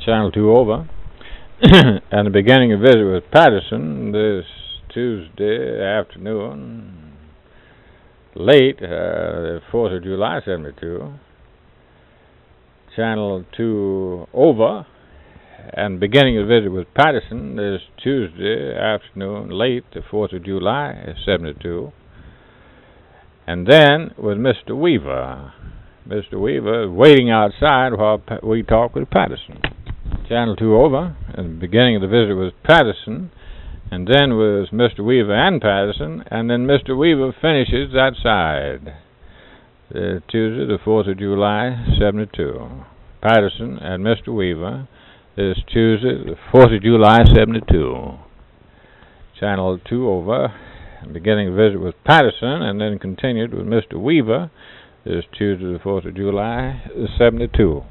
Channel 2 over. And the beginning of visit with Patterson this Tuesday afternoon, late, the 4th of July, 72. Channel 2 over. And beginning of visit with Patterson this Tuesday afternoon, late, the 4th of July, 72. And then with Mr. Weaver. Mr. Weaver is waiting outside while we talk with Patterson. Channel 2 over, and the beginning of the visit was Patterson, and then was Mr. Weaver and Patterson, and then Mr. Weaver finishes that side. Tuesday, the 4th of July, 72. Patterson and Mr. Weaver is Tuesday, the 4th of July, 72. Channel 2 over, beginning of the visit with Patterson, and then continued with Mr. Weaver is Tuesday, the 4th of July, 72.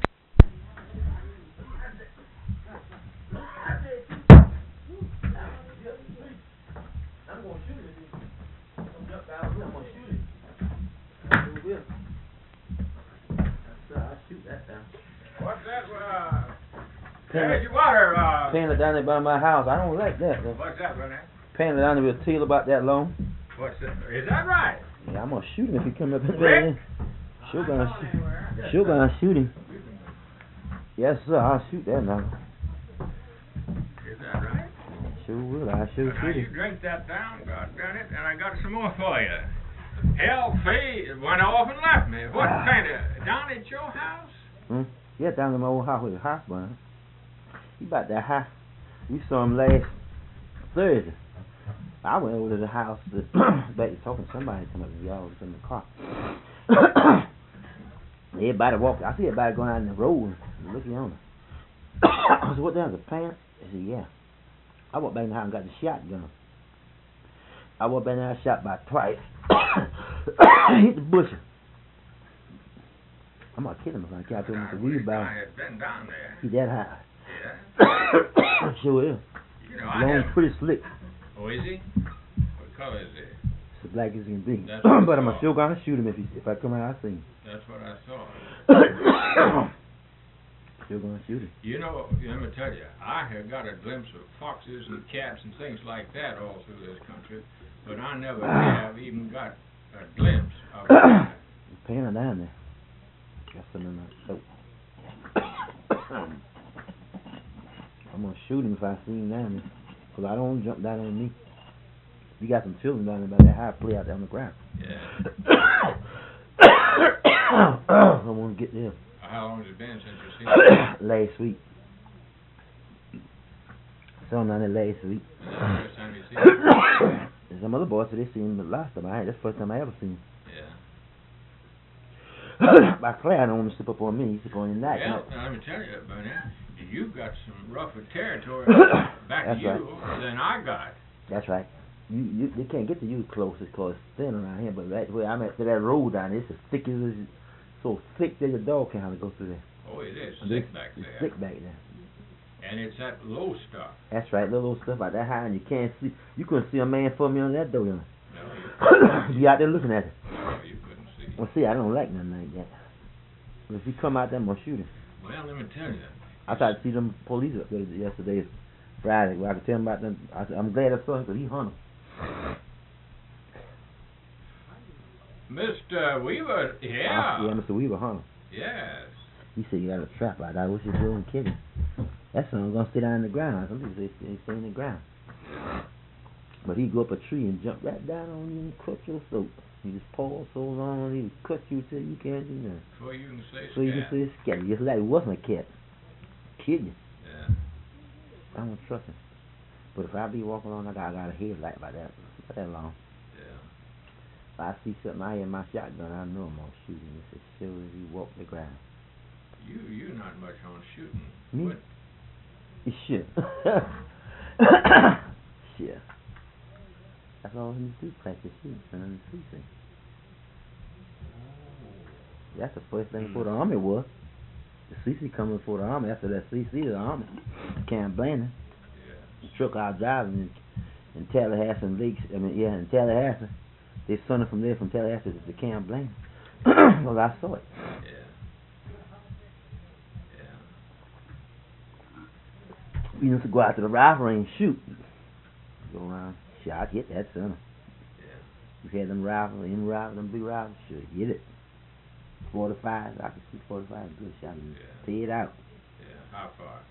What's that? Energy water. Paying it down there by my house. I don't like that. What's that, brother? Paying it down there with Teal about that long. What's that? Is that right? Yeah, I'm gonna shoot him if he come up in there. Sure gonna shoot him. Yes, sir. I'll shoot that now. Is that right? Sure will. I sure shoot You him. drink that down, doggone it, and I got some more for you. Hell, Fee went off and left me. What kind of down at your house? Yeah, down in my old house with the house burn. He about that high. We saw him last Thursday. I went over to the house back talking to somebody come up and y'all was in the car. Everybody walked. I see everybody going out in the road and looking on her. I said, what the hell's a plant? I said, yeah. I walked back in the house and got the shotgun. I walked back in there, I shot about twice. Hit the bush. I'm gonna kill him if I catch him with the wheelbarrow. I had been down there. He that high. Yeah. Sure is. You know, Long, pretty slick. Oh, is he? What color is he? It's as black as he can be. That's what But I I'm saw. still gonna shoot him if I come out. I see him. That's what I saw. Still gonna shoot him. You know, let me tell you, I have got a glimpse of foxes and cats and things like that all through this country, but I never have even got a glimpse of that. Paying her down there. Got some in my throat. I'm gonna shoot him if I see him down there. Cause I don't want to jump down on me. You got some children down there by that high play out there on the ground. Yeah. I want to get there. How long has it been since you've seen him? Last week. Saw him down there last week. Is that the first time you've seen him? And some other boys said they seen him, but last time that's the first time I ever seen him. Yeah. By Claire, I don't want to slip up on me. He slip on your neck. Well, now let me tell you, Bunny, you've got some rougher territory back to That's you right. than I got. That's right. They can't get to you close. It's close thin around here, but right where I'm at, to that road down there, it's as thick as so thick that your dog can't hardly go through there. Oh, it is And thick it's- back it's there. thick back there. And it's that low stuff. That's right, little stuff like that high, and you can't see. You couldn't see a man for me on that door, you know. No, Be out there looking at it. you couldn't see. Well, see, I don't like nothing like that. But if you come out there, I'm gonna shoot him. Well, let me tell you. I tried to see them police up there yesterday, Friday. Where I could tell him about them. I said, I'm glad I saw him because he hunted. Mr. Weaver, yeah. Yeah, Mr. Weaver hunted. Yes. He said, you got a trap out there. I wish you wouldn't kill him. That son gonna stay down in the ground. Some people say he stay in the ground. But he go up a tree and jump right down on you and cut your throat. He just paws so long on you, he cut you till you can't do nothing. Before you can say So you can say scat. Just like it wasn't a cat. Kid you. Yeah. I don't trust him. But if I be walking along, I got a headlight about that long. Yeah. If I see something out here in my shotgun, I know I'm gonna shoot him. It's as sure as he walk the ground. You're not much on shooting. Me? But Shit. Shit. That's all he do, practice shooting and CC. That's the first thing for the Army was. The CC coming for the Army. After that CC, the Army. Can't blame him. yeah. The truck I was driving in Tallahassee and Lakes, in Tallahassee. They sent it from there, from Tallahassee to Camp Blaine. Well, I saw it. Yeah. We used to go out to the rifle range, shoot. Go around, shot, hit that son. Yeah. You had them rifles, them big rifles, sure, hit it. 45, I can shoot 45, good shot. Tear it out. Yeah, how far?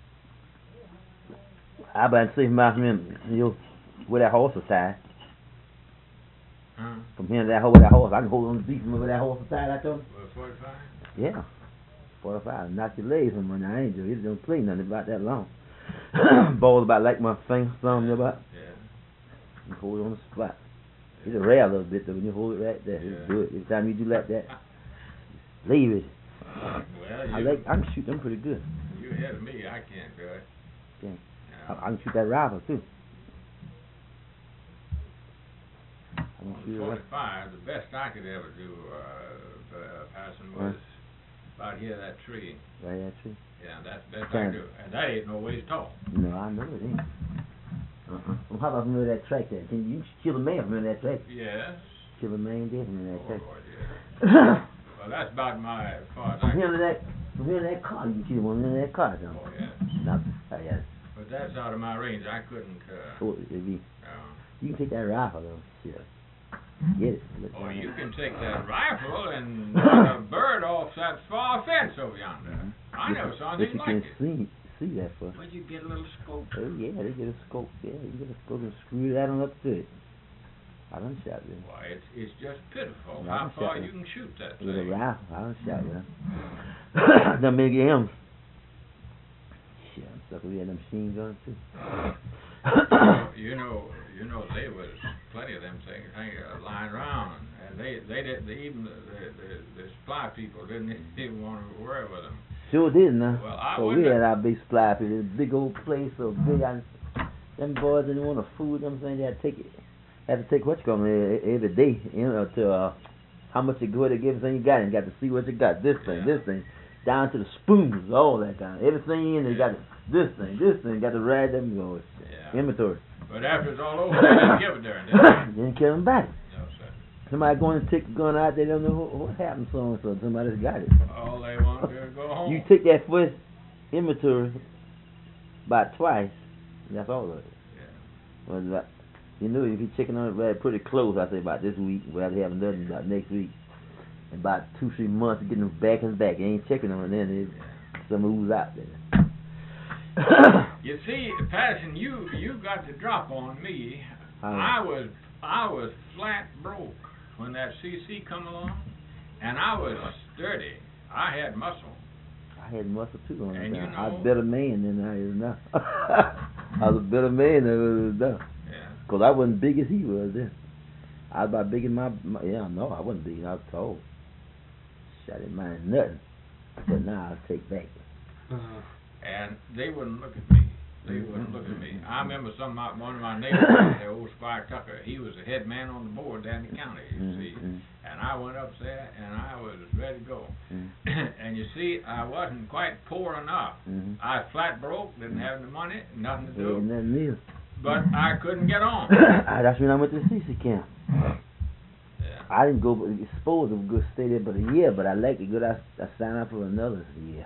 I about to say about where that horse was tied. Huh? From here to that horse, I can hold on the beat from where that horse was tied, I told him. 45? Yeah. 45. Knock your legs from when I ain't do it. It don't play nothing about that long. Ball about like my finger, thumb about. Yeah. You hold it on the spot. It's a rare a little bit though when you hold it right there. Yeah. It's good. Every time you do like that, leave it. Well, I can shoot them pretty good. You ahead of me, I can't do it. Yeah. No. I can shoot that rifle too. I can shoot it right. 45, the best I could ever do, Patterson, was about here, that tree. Right that tree? Yeah, that's the best I can do. And that ain't no ways tall. No, I know it ain't. Well, how about from that track there? Can you kill a man from that track? Yes. Kill a man there from that track. Lord, yeah. Well, that's about as far as I From can. here to that car, you can kill one in that car, John. Oh, yeah. No, yeah. But that's out of my range. I couldn't, So it'd be. no. You can take that rifle though. Shit. Get it. Oh, you can take that rifle and a bird off that far fence over yonder. I never saw anything like it. But you can see that for. Where'd you get a little scope? Oh yeah, they get a scope. Yeah, you get a scope and screw that on up to it. I done shot there. Why, it's just pitiful Yeah, how I far shot you can shoot that With a thing. rifle, I done shot there. Done make him. Shit, I'm stuck with them machine guns too. You know, there was plenty of them things lying around, and they didn't even the supply people didn't even want to worry with them. Sure didn't, huh? Well, I So we wouldn't had our big supply people, this big old place, so big. Them boys didn't want to food. Them saying they had to take it. Had to take what you call every day, to how much you go to give everything you got, and you got to see what you got. This thing, down to the spoons, all that kind of everything in there. You got this thing, got to ride them go inventory. But after it's all over, they didn't give it there and then. Didn't kill them back. No, sir. Somebody going to take the gun out, they don't know what happened, so and so. Somebody's got it. All they want to do is go home. You take that first inventory about twice, and that's all of it. Yeah. Well, like, you know, if you're checking on it right pretty close, I say about this week, well, they haven't done it about next week. In about 2-3 months, getting them back and back. You ain't checking on it then, some ooze out there. You see, Patterson, you got the drop on me. I was flat broke when that CC come along, and I was sturdy. I had muscle. I had muscle too on And that. you know, I was a better man than I is now. I was a better man than I was now. Yeah. Because I wasn't big as he was then. I was about big as my yeah, no, I wasn't big. I was tall. Shot in mine nothing. But now I'll take back. And they wouldn't look at me. They wouldn't look at me. I remember one of my neighbors, the old Squire Tucker, he was the head man on the board down in the county, you see. And I went up there, and I was ready to go. And you see, I wasn't quite poor enough. I was flat broke, didn't have the money, nothing to do. Nothing else. But I couldn't get on. That's when I went to the CC camp. Yeah. I didn't go, but supposed to go stay there but a year, but I liked it good. I signed up for another year.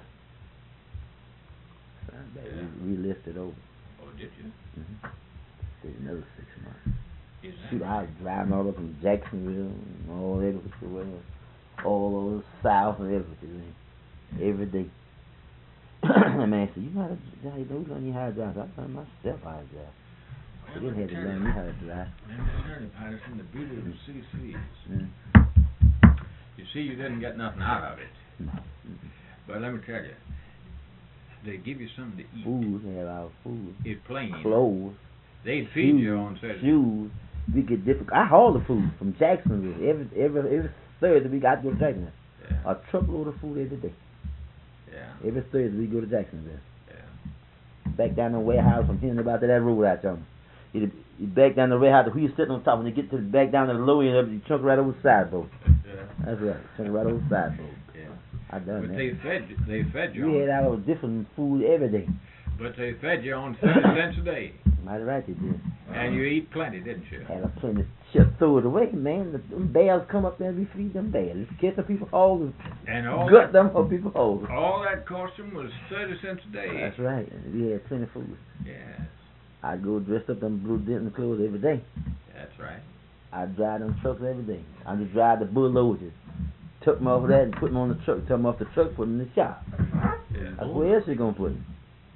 Yeah. We listed over. Oh, did you? Stayed another 6 months. Is that Shoot, I was driving all up from Jacksonville and all everywhere, all over south and everything, every day. The man said, "You know how to learn you how to drive." I learned myself how to drive. I didn't have to learn me how to drive. Let me tell you, Patterson, the beauty of the CCs. You see, you didn't get nothing out of it. No. But let me tell you, they give you something to eat. Food, they have our food. It's plain. Clothes. They'd feed you on Saturday. Shoes. We get different. I haul the food from Jacksonville every Thursday. We got to go to Jacksonville. Yeah. A truckload of food every day. Yeah. Every Thursday we go to Jacksonville. Yeah. Back down the warehouse from here about to that road out there. You back down the warehouse. The wheel sitting on top. When you get to the back down to the low end, you chunk right over the sideboard. Yeah. That's right. Chunk right over the sideboard. Yeah. I done But that. they fed you We had on. our different food every day. But they fed you on 30 cents a day. Mighty right they did. And you eat plenty, didn't you? Had a plenty of Just throw it away, man. Them bears come up there and we feed them bears. Just get the people holes And all gut them for people holes. all that cost them was 30 cents a day. That's right. And we had plenty of food. Yes, I'd go dressed up in blue Denton clothes every day. that's right. I'd drive them trucks every day. I just drive the bulldozers. Took them off of that and put them on the truck. Took them off the truck, put them in the shop. Yeah. That's where else you gonna put them?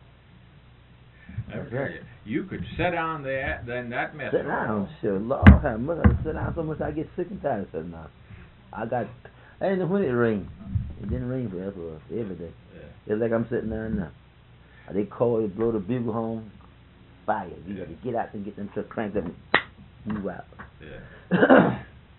I tell you, you could sit down there, then that mess. Sit down, sure. Lord have mercy. I sit down so much I get sick and tired of sitting down. And when it rained, it didn't rain for us every day. Yeah. It's like I'm sitting there now. They call it, blow the bugle horn, fire. You got to get out and get them trucks cranked up and move out. Yeah.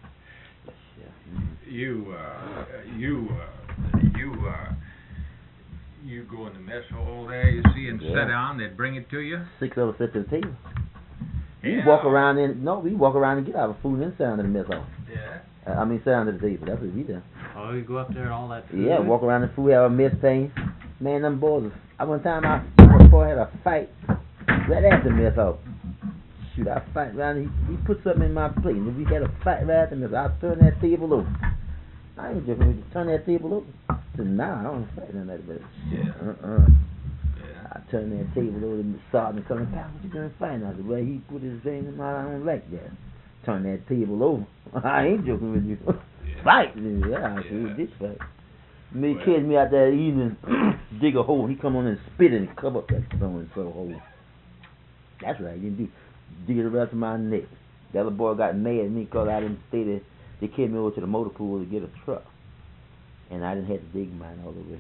You go in the mess hall there, you see, and sit down. They'd bring it to you. 6 of us sit to the table. Yeah. We walk around and get our food and sit down in the mess hall. Yeah. Sit down to the table. That's what we do. Oh, you go up there and all that food? Yeah, walk around the food, have a mess thing. Man, them boys. One time I had a fight right after mess hall. Shoot, I fight around. He put something in my plate, and we had a fight right after mess hall. I turned that table over. I ain't joking with you. Turn that table over. So now I don't fight none of that. Yeah. Yeah. I turned that table over and sergeant coming, "Pal, what you gonna fight now?" The way he put his thing in my, I don't like that. Turn that table over. I ain't joking with you. Yeah. Fight. Yeah, I sure did fight. Me catch me out that evening, dig a hole. He come on and spit it and cover up that so-and-so hole. That's right. He didn't dig it around to my neck. The other boy got mad at me because I didn't stay there. They carried me over to the motor pool to get a truck. And I didn't have to dig mine all the way.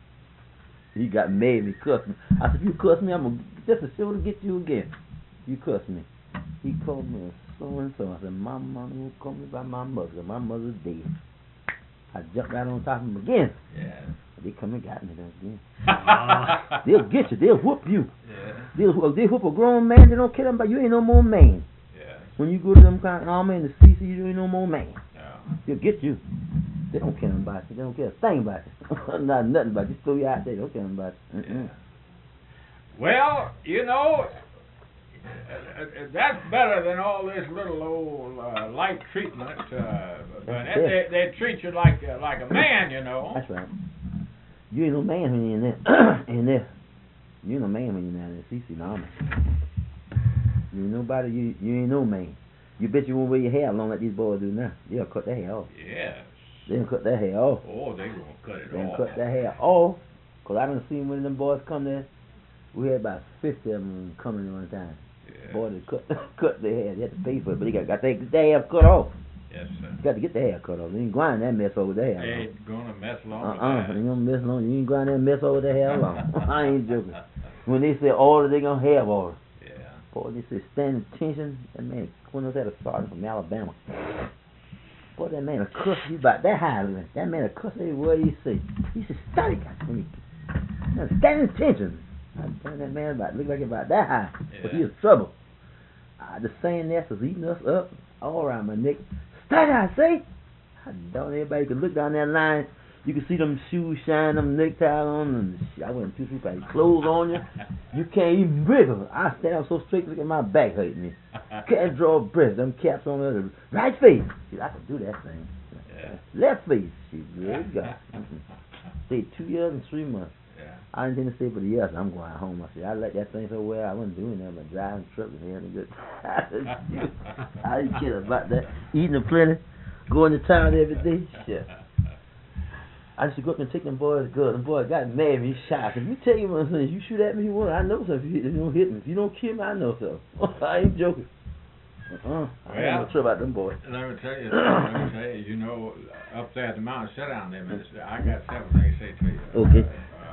He got mad at me, cussed me. I said, "If you cuss me, I'm going to just a show to get you again. You cuss me." He called me a so-and-so. I said, "My mama won't call me by my mother. My mother's dead." I jumped right on top of him again. Yeah. They come and got me again. They'll get you. They'll whoop you. Yeah. They whoop a grown man. They don't care about you. Ain't no more man. Yeah. When you go to them kind of army and the CC, you ain't no more man. No. They'll get you. They don't care about you. They don't care a thing about you. Not nothing about you. Just throw you out there. They don't care about you. Yeah. Well, you know, that's better than all this little old light treatment. But they treat you like a man, you know. That's right. You ain't no man when you're in there. in there. You ain't no man when you're down in the CC, no. You ain't nobody. You ain't no man. You bet you won't wear your hair long like these boys do now. They'll cut their hair off. Yes. They'll cut their hair off. Oh, they gonna cut it They'll off. cut their hair off. Because I done seen when them boys come there. We had about 50 of them coming at one time. Yeah. Boy, they cut their hair. They had to pay for it, but they got to get their hair cut off. Yes, sir. You got to get their hair cut off. You ain't grind that mess over their hair. They ain't gonna mess along with You that. don't mess long. You ain't grind that mess over their hair long. I ain't joking. When they say order, they gonna have order. Yeah. Boy, they say stand attention. That man, when was that a sergeant from Alabama? Boy, that man a cuss you about that high. That man a cuss every word he say. He said, "Study, stand attention." I turned that man about look like about that high, but he was trouble. The saying that was eating us up all around my neck. Study, I say. I don't everybody could look down that line. You could see them shoes shine, them neckties on, and I went 2 3 pairs of clothes on you. You can't even wriggle. I stand up so straight, look at my back hurting me. Can't draw a breath. Them caps on the right face. See, I could do that thing. Yeah. Left face. See, good God. Stayed 2 years and 3 months. Yeah. I didn't stay for the years. I'm going home. I said, I like that thing so well. I wasn't doing that, but driving truck was having good. I didn't care about that. Eating plenty, going to town every day. Shit. I used to go up and take them boys good. The boy got mad at me. He shot. If you take him and say, you shoot at me, you want. I know so. If you don't hit me, if you don't kill me, I know so. I ain't joking. I ain't no trouble about them boys. Let me tell you, you know, up there at the mountain, sit down there, man. I got several things to say to you. Okay.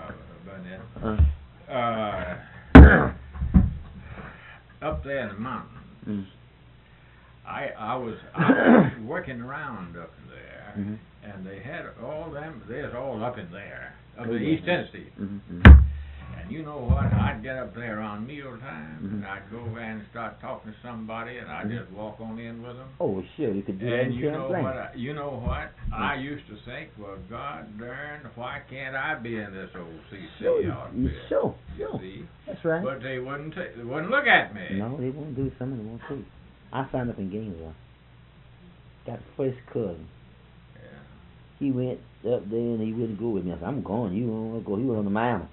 Up there in the mountains, I was working around up there, and they had all them. There's all up in there, up in East Tennessee. And you know what? I'd get up there around meal time, and I'd go over and start talking to somebody, and I'd just walk on in with them. Oh, sure, you could do that. And you know what? I used to think, well, God darn, why can't I be in this old CC outfit? Sure. See? That's right. But they wouldn't look at me. No, they won't do. Some of them won't take. I signed up in Gainesville. got a first cousin. Yeah. He went up there and he wouldn't go with me. I said, I'm going. You don't want to go. He was on the mound.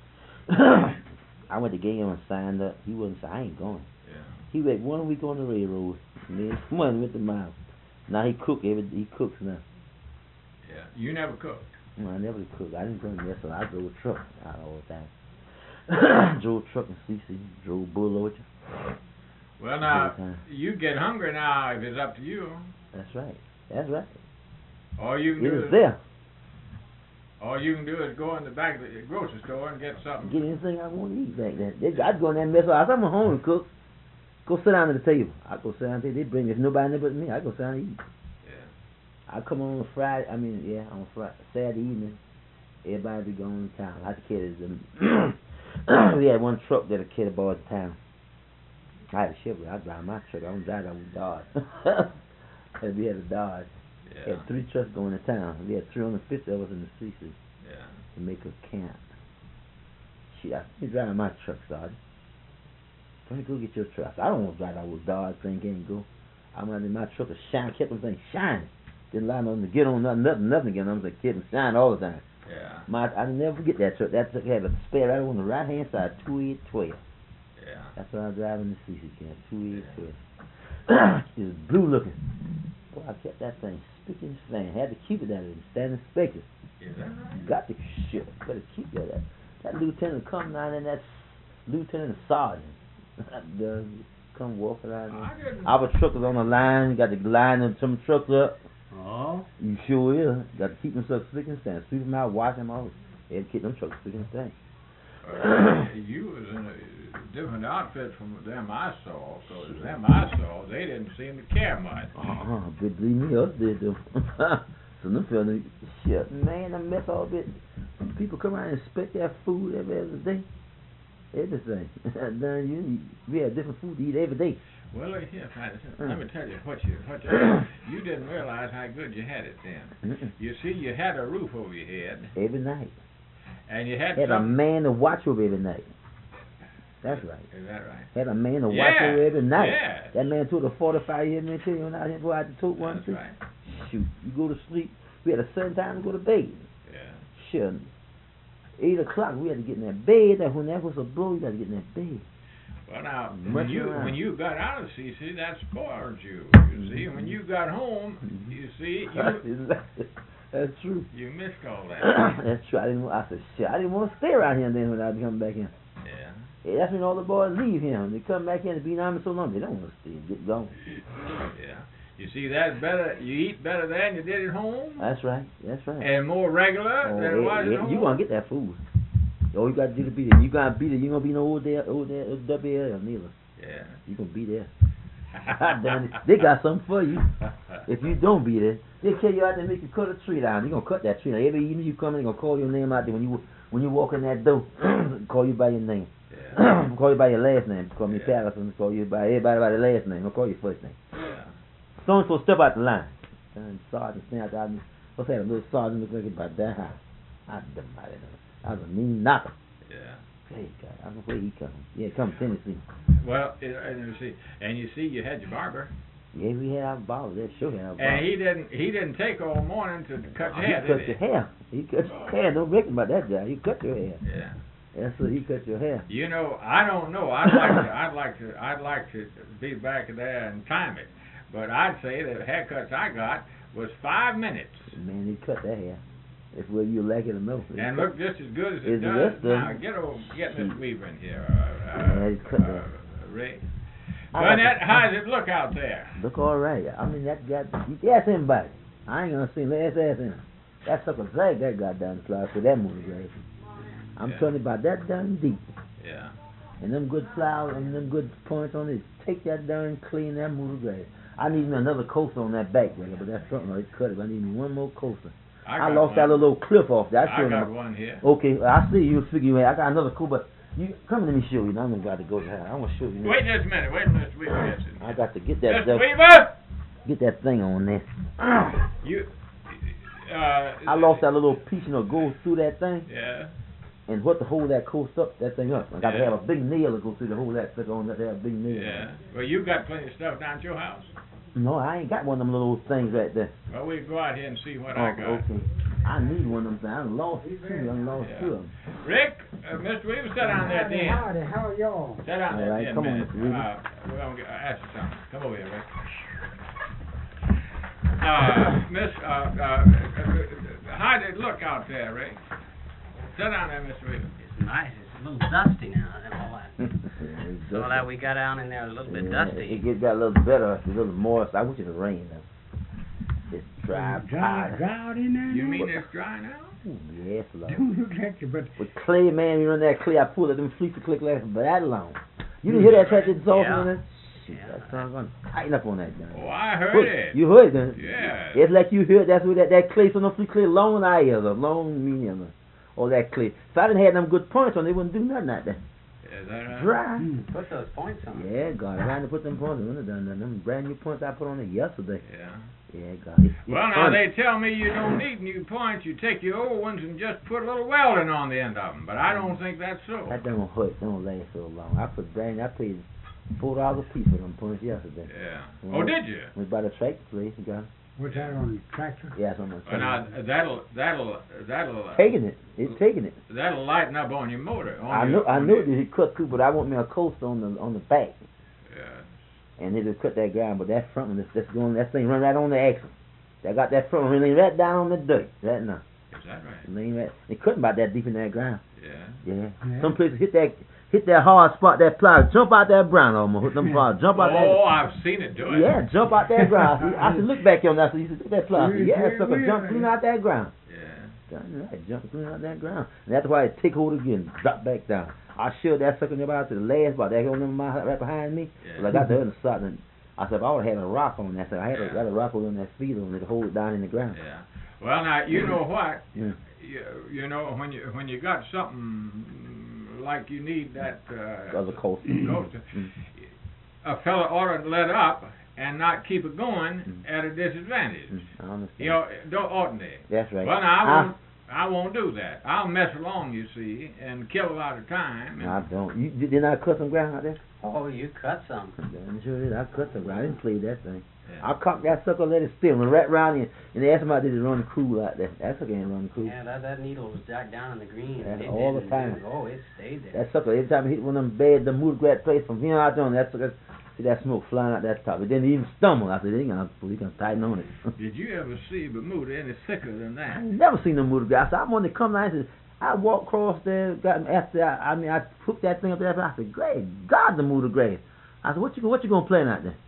I went to get him and signed up. He wouldn't say, I ain't going. Yeah. He went 1 week on the railroad. And then one went to mound. Now he cooks now. Yeah. You never cooked. No, I never cooked. I didn't go in there, so I drove a truck out all the time. Drove a truck in CC. Drove bull over. Well, now, you get hungry now if it's up to you. That's right. That's right. All you can It do was is there. all you can do is go in the back of the grocery store and get something. Get anything I want to eat back then. I'd go in there and mess up. I'm home and cook. Go sit down at the table. I go sit down at the table. They bring me. If nobody there but me, I go sit down and eat. Yeah. I come on Friday. On Saturday evening. Everybody be going to town. I catered them. We had one truck that a kid bought in town. I had a Chevrolet. I drive my truck. I don't drive that with Dodge. And we had a Dodge. Yeah. We had 3 trucks going to town. We had 350 of us in the streets Yeah. to make a camp. Shit, I be driving my truck, Sergeant. Let me go get your truck. I don't want to drive that with Dodge thing can't go. I'm running my truck to shine, kept them things shining. Didn't allow them to get on nothing again. I'm like kept them shine all the time. Yeah. I never forget that truck. That truck had a spare right on the right hand side, 2812. Yeah. That's what I was driving the CC camp, 2812. It was blue looking. Boy, I kept that thing spick and span. Had to keep it that way, stand inspected. Is that right? Got to shit. Better keep that. That lieutenant come down and that lieutenant sergeant come walking out. Our truck is on the line. You got to line them some trucks up. Oh. You sure is. Got to keep them trucks spick and stand. Sweep them out, wash them out. They had to keep them trucks spick and stand. You was in a different outfit from them I saw, because them I saw, they didn't seem to care much. But believe me, us did though. So them fellas, shit, man, I mess all bit. People come around and inspect that food every other day. Everything. We had different food to eat every day. Well, look here, let me tell you what you didn't realize how good you had it then. You see, you had a roof over your head. Every night. And you had a man to watch over every night. That's right. Is that right? Had a man to watch over every night. Yeah. That man took a 45-year military when I didn't go out to tote one. That's right. Shoot, you go to sleep. We had a certain time to go to bed. Yeah. Sure. 8 o'clock, we had to get in that bed. That when that was a blow, you got to get in that bed. Well, now, when you got out of CC, that spoiled you. You see, when you got home, you see, that's true. You missed all that. That's true. I didn't want to stay around here then when I come back in. Yeah. That's when all the boys leave here. They come back in and be in the army so long, they don't want to stay. Get gone. Yeah. You see, that's better. You eat better there than you did at home. That's right. That's right. And more regular than it was at home. You gonna get that food. All you got to do to be there. You gotta be there. You gonna be no old there, WL neither. Yeah. You gonna be there. They got something for you. If you don't be there, they'll tell you out there and make you cut a tree down. You gonna cut that tree down. Every evening you come in, they gonna call your name out there when you walk in that door. Call you by your name. Yeah. Call you by your last name. Call me Patterson. Call you by everybody by the last name. I'll call you first name. Yeah. So and so step out the line. And sergeant stand out there. What's that? A little sergeant look like about that high. I was a mean knocker. Yeah. Hey, God, I don't know where he come. Yeah, come Tennessee. Well, and you see, you had your barber. Yeah, we had our barber. That sure had our barber. And he didn't take all morning to cut your hair, He cut your hair. He cut your hair. Don't reckon about that guy. He cut your hair. Yeah. That's what he cut your hair. You know, I don't know. I'd like to be back there and time it, but I'd say the haircuts I got was 5 minutes. Man, he cut that hair. It's whether you like it or no. And look just as good as it does. Now, get Miss Weaver in here. Ray. Burnett, how does it look out there? Look all right. I mean, that guy, you ask anybody. I ain't gonna see him. Let's ask him. That sucker drag that guy down the slide for that motor grade. I'm telling you about that darn deep. Yeah. And them good flowers and them good points on it. Take that darn clean that motor grade. I need me another coaster on that back there, but that front one, it's cut it. I need me one more coaster. I lost that little clip off there. I got one here. Okay, I see you figure you I got another cool, but you come let me show you. Now I'm gonna go to her. I want to show you. Wait just a minute. Wait a minute, Weaver. I got to get that. Miss Weaver! Get that thing on there. You. I lost that little piece, go through that thing. Yeah. And what to hold that coast up, that thing up. I got to have a big nail to go through to hold that thing on. Got to have a big nail. Yeah. Well, you got plenty of stuff down at your house. No, I ain't got one of them little things right there. Well, we'll go out here and see what I got. Okay. I need one of them things. I lost two. I lost Yeah. two of them. Rick, Mr. Weaver, sit down there at the end. Howdy, how are y'all? Sit down there All at right, the end, come on, minute. Mr. Weaver. We're going to ask you something. Come over here, Rick. How did it look out there, Rick? Sit down there, Mr. Weaver. It's nice. It's a little dusty now. And all that. So that we got down in there a little bit dusty. It got a little better, a little moist. I wish it was rain now. It's dry, Dry powder. out in there? You now? mean it's dry now? Yes, Lord. Don't look like it, but With clay, man, you run that clay, I pull it, them fleets of clay last for that long. You didn't hear that track that song Yeah. on there? Shoot, that song gonna tighten up on that gun. Oh, I heard Look, it. you heard it, didn't you? Yeah. It's like you heard that's where that clay, so no free clay, long I is, a long medium, all that clay. If I didn't have them good points on, they wouldn't do nothing like that. Is that right? Dry. Put those points on. Yeah, God, I had to put them points on. Them brand new points I put on it yesterday. Yeah. Yeah, God. It's Well, now fun. they tell me you don't need new points. You take your old ones and just put a little welding on the end of them. But I don't think that's so. That don't hurt. Don't last so long. I paid $4 a piece for them points yesterday. Yeah. Yeah. Oh, did you? We bought a tractor place. You got what's that on the tractor? yeah, it's on the Well, now that'll taking it. It's taking it. that'll lighten up on your motor. I knew it did cut through, but I want me a coaster on the back, Yeah. and it'll cut that ground. But that front one, that's going. That thing run right on the axle. I got that front one leaning right down on the dirt. Right now, Is that right? leaning right. It couldn't about that deep in that ground. Yeah. Yeah. Yeah. Some places hit that hard spot, that plow, jump out that ground almost. Hit them plow, jump out that. Oh, I've seen it do it. Yeah, jump out that ground. I said, look back on that. So you said, look at that plow. I said, yeah, that Yeah, sucker yeah, jump clean out that ground. Yeah. Jump clean out that ground. And that's why it take hold again, drop back down. I shoved that sucker about to the last spot. That on them right behind me. Yeah. Well, I got the other side, and I said, if I would have had a rock on that, I said, I had Yeah. got a rock on that feeder on it to hold it down in the ground. Yeah. Well, now you know what? Yeah. You know when you got something like you need that Other coaster. coaster, Mm. a fella ought to let up and not keep it going at a disadvantage. I understand. You know, oughtn't they? That's right. Well, now I won't do that. I'll mess along, you see, and kill a lot of time. No, I don't. You did I cut some ground out there? Oh, you cut some. I'm sure did. I cut some ground. I didn't play that thing. Yeah. I cocked that sucker, let it spin, went right round in, and they asked me did it run cool out there. That sucker ain't run cool. Yeah, that needle was jacked down in the green. Yeah, It all the didn't time. move. Oh, it stayed there. That sucker, every time I hit one of them bad, the mood grad place from here out there, that sucker, see that smoke flying out that top. It didn't even stumble. I said, he gonna tighten on it. Did you ever see Bermuda any thicker than I that? ain't never seen no mood grass. I wanted to come down and said, I walked across there, got after I hooked that thing up there. I said, great God, the mood grass. I said, what you gonna plant out there?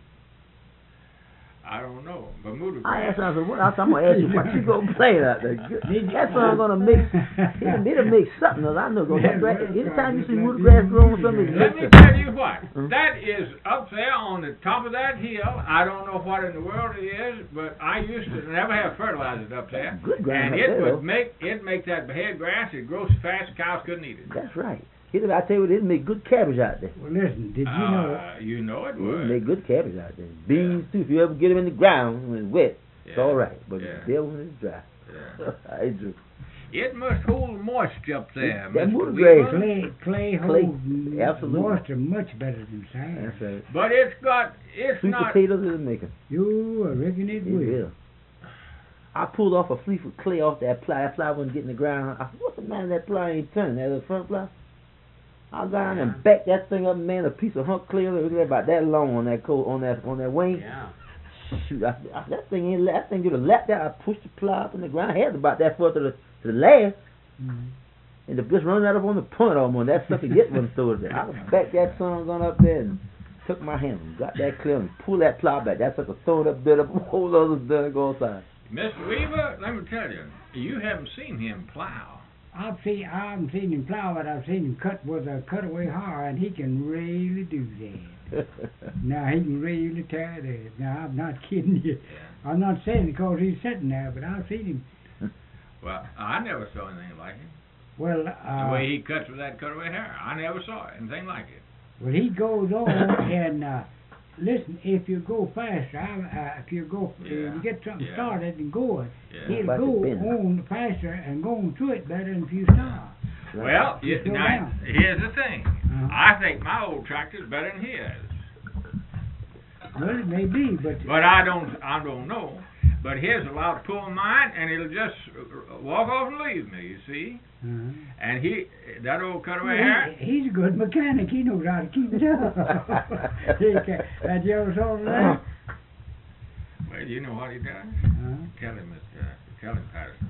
I don't know. Bermuda I asked him, grass. I said, what? I said, I'm gonna ask you, what you gonna plant out there? That's what I'm gonna mix. It'll make something else. I know. That grass, anytime you see mood grass growing something, Let me it's mixed. tell you what. That is up there on the top of that hill. I don't know what in the world it is, but I used to never have fertilized up there. Good ground And up it there, would though. make that head grass. It grows fast. Cows couldn't eat it. That's right. I tell you what, it'll make good cabbage out there. Well, listen, did you know? You know it It'll would. make good cabbage out there. Beans too. If you ever get them in the ground when it's wet, it's Yeah. all right. But Yeah. still when it's dry, Yeah. I do. It must hold moisture up there, That Mr. mood Weaver. grass, Clay Clay, holds absolutely. moisture much better than sand. That's right. But it's Sweet not. potatoes it'll make them. You reckon it It will? will. I pulled off a fleece of clay off that plow. That plow wasn't getting the ground. I said, what's the matter? That plow ain't turning. That little front plow. I got down and backed that thing up, man. A piece of hunk clay about that long on that on that wing. Yeah. Shoot, that thing ain't. That thing could have lapped out. I pushed the plow up in the ground. I had about that far to the last. Mhm. And the just run right up on the point almost. That sucker get one through it. I backed that son gun up there and took my hand and got that clear and pulled that plow back. That sucker throwing that bit up, whole other done go outside. Mr. Weaver, let me tell you, you haven't seen him plow. I haven't seen him plow, but I've seen him cut with a cutaway harrow, and he can really do that. Now he can really tear it up. Now I'm not kidding you. Yeah. I'm not saying it because he's sitting there, but I've seen him. Well, I never saw anything like it. Well, The way he cuts with that cutaway hair, I never saw anything like it. well, he goes on and listen. If you go faster, if you go, Yeah. you get something Yeah. started and going, Yeah. he'll Like go a pin. on faster and go on through it better than if you stop. Well, You slow now, down. here's the thing. Uh-huh. I think my old tractor's better than his. Well, it may be, but I don't know. But his allowed to pull mine, and it'll just walk off and leave me. You see. And that old cutaway hair. He's a good mechanic. He knows how to keep it up. That yellow salt there. Well, you know what he does? Tell him, Patterson.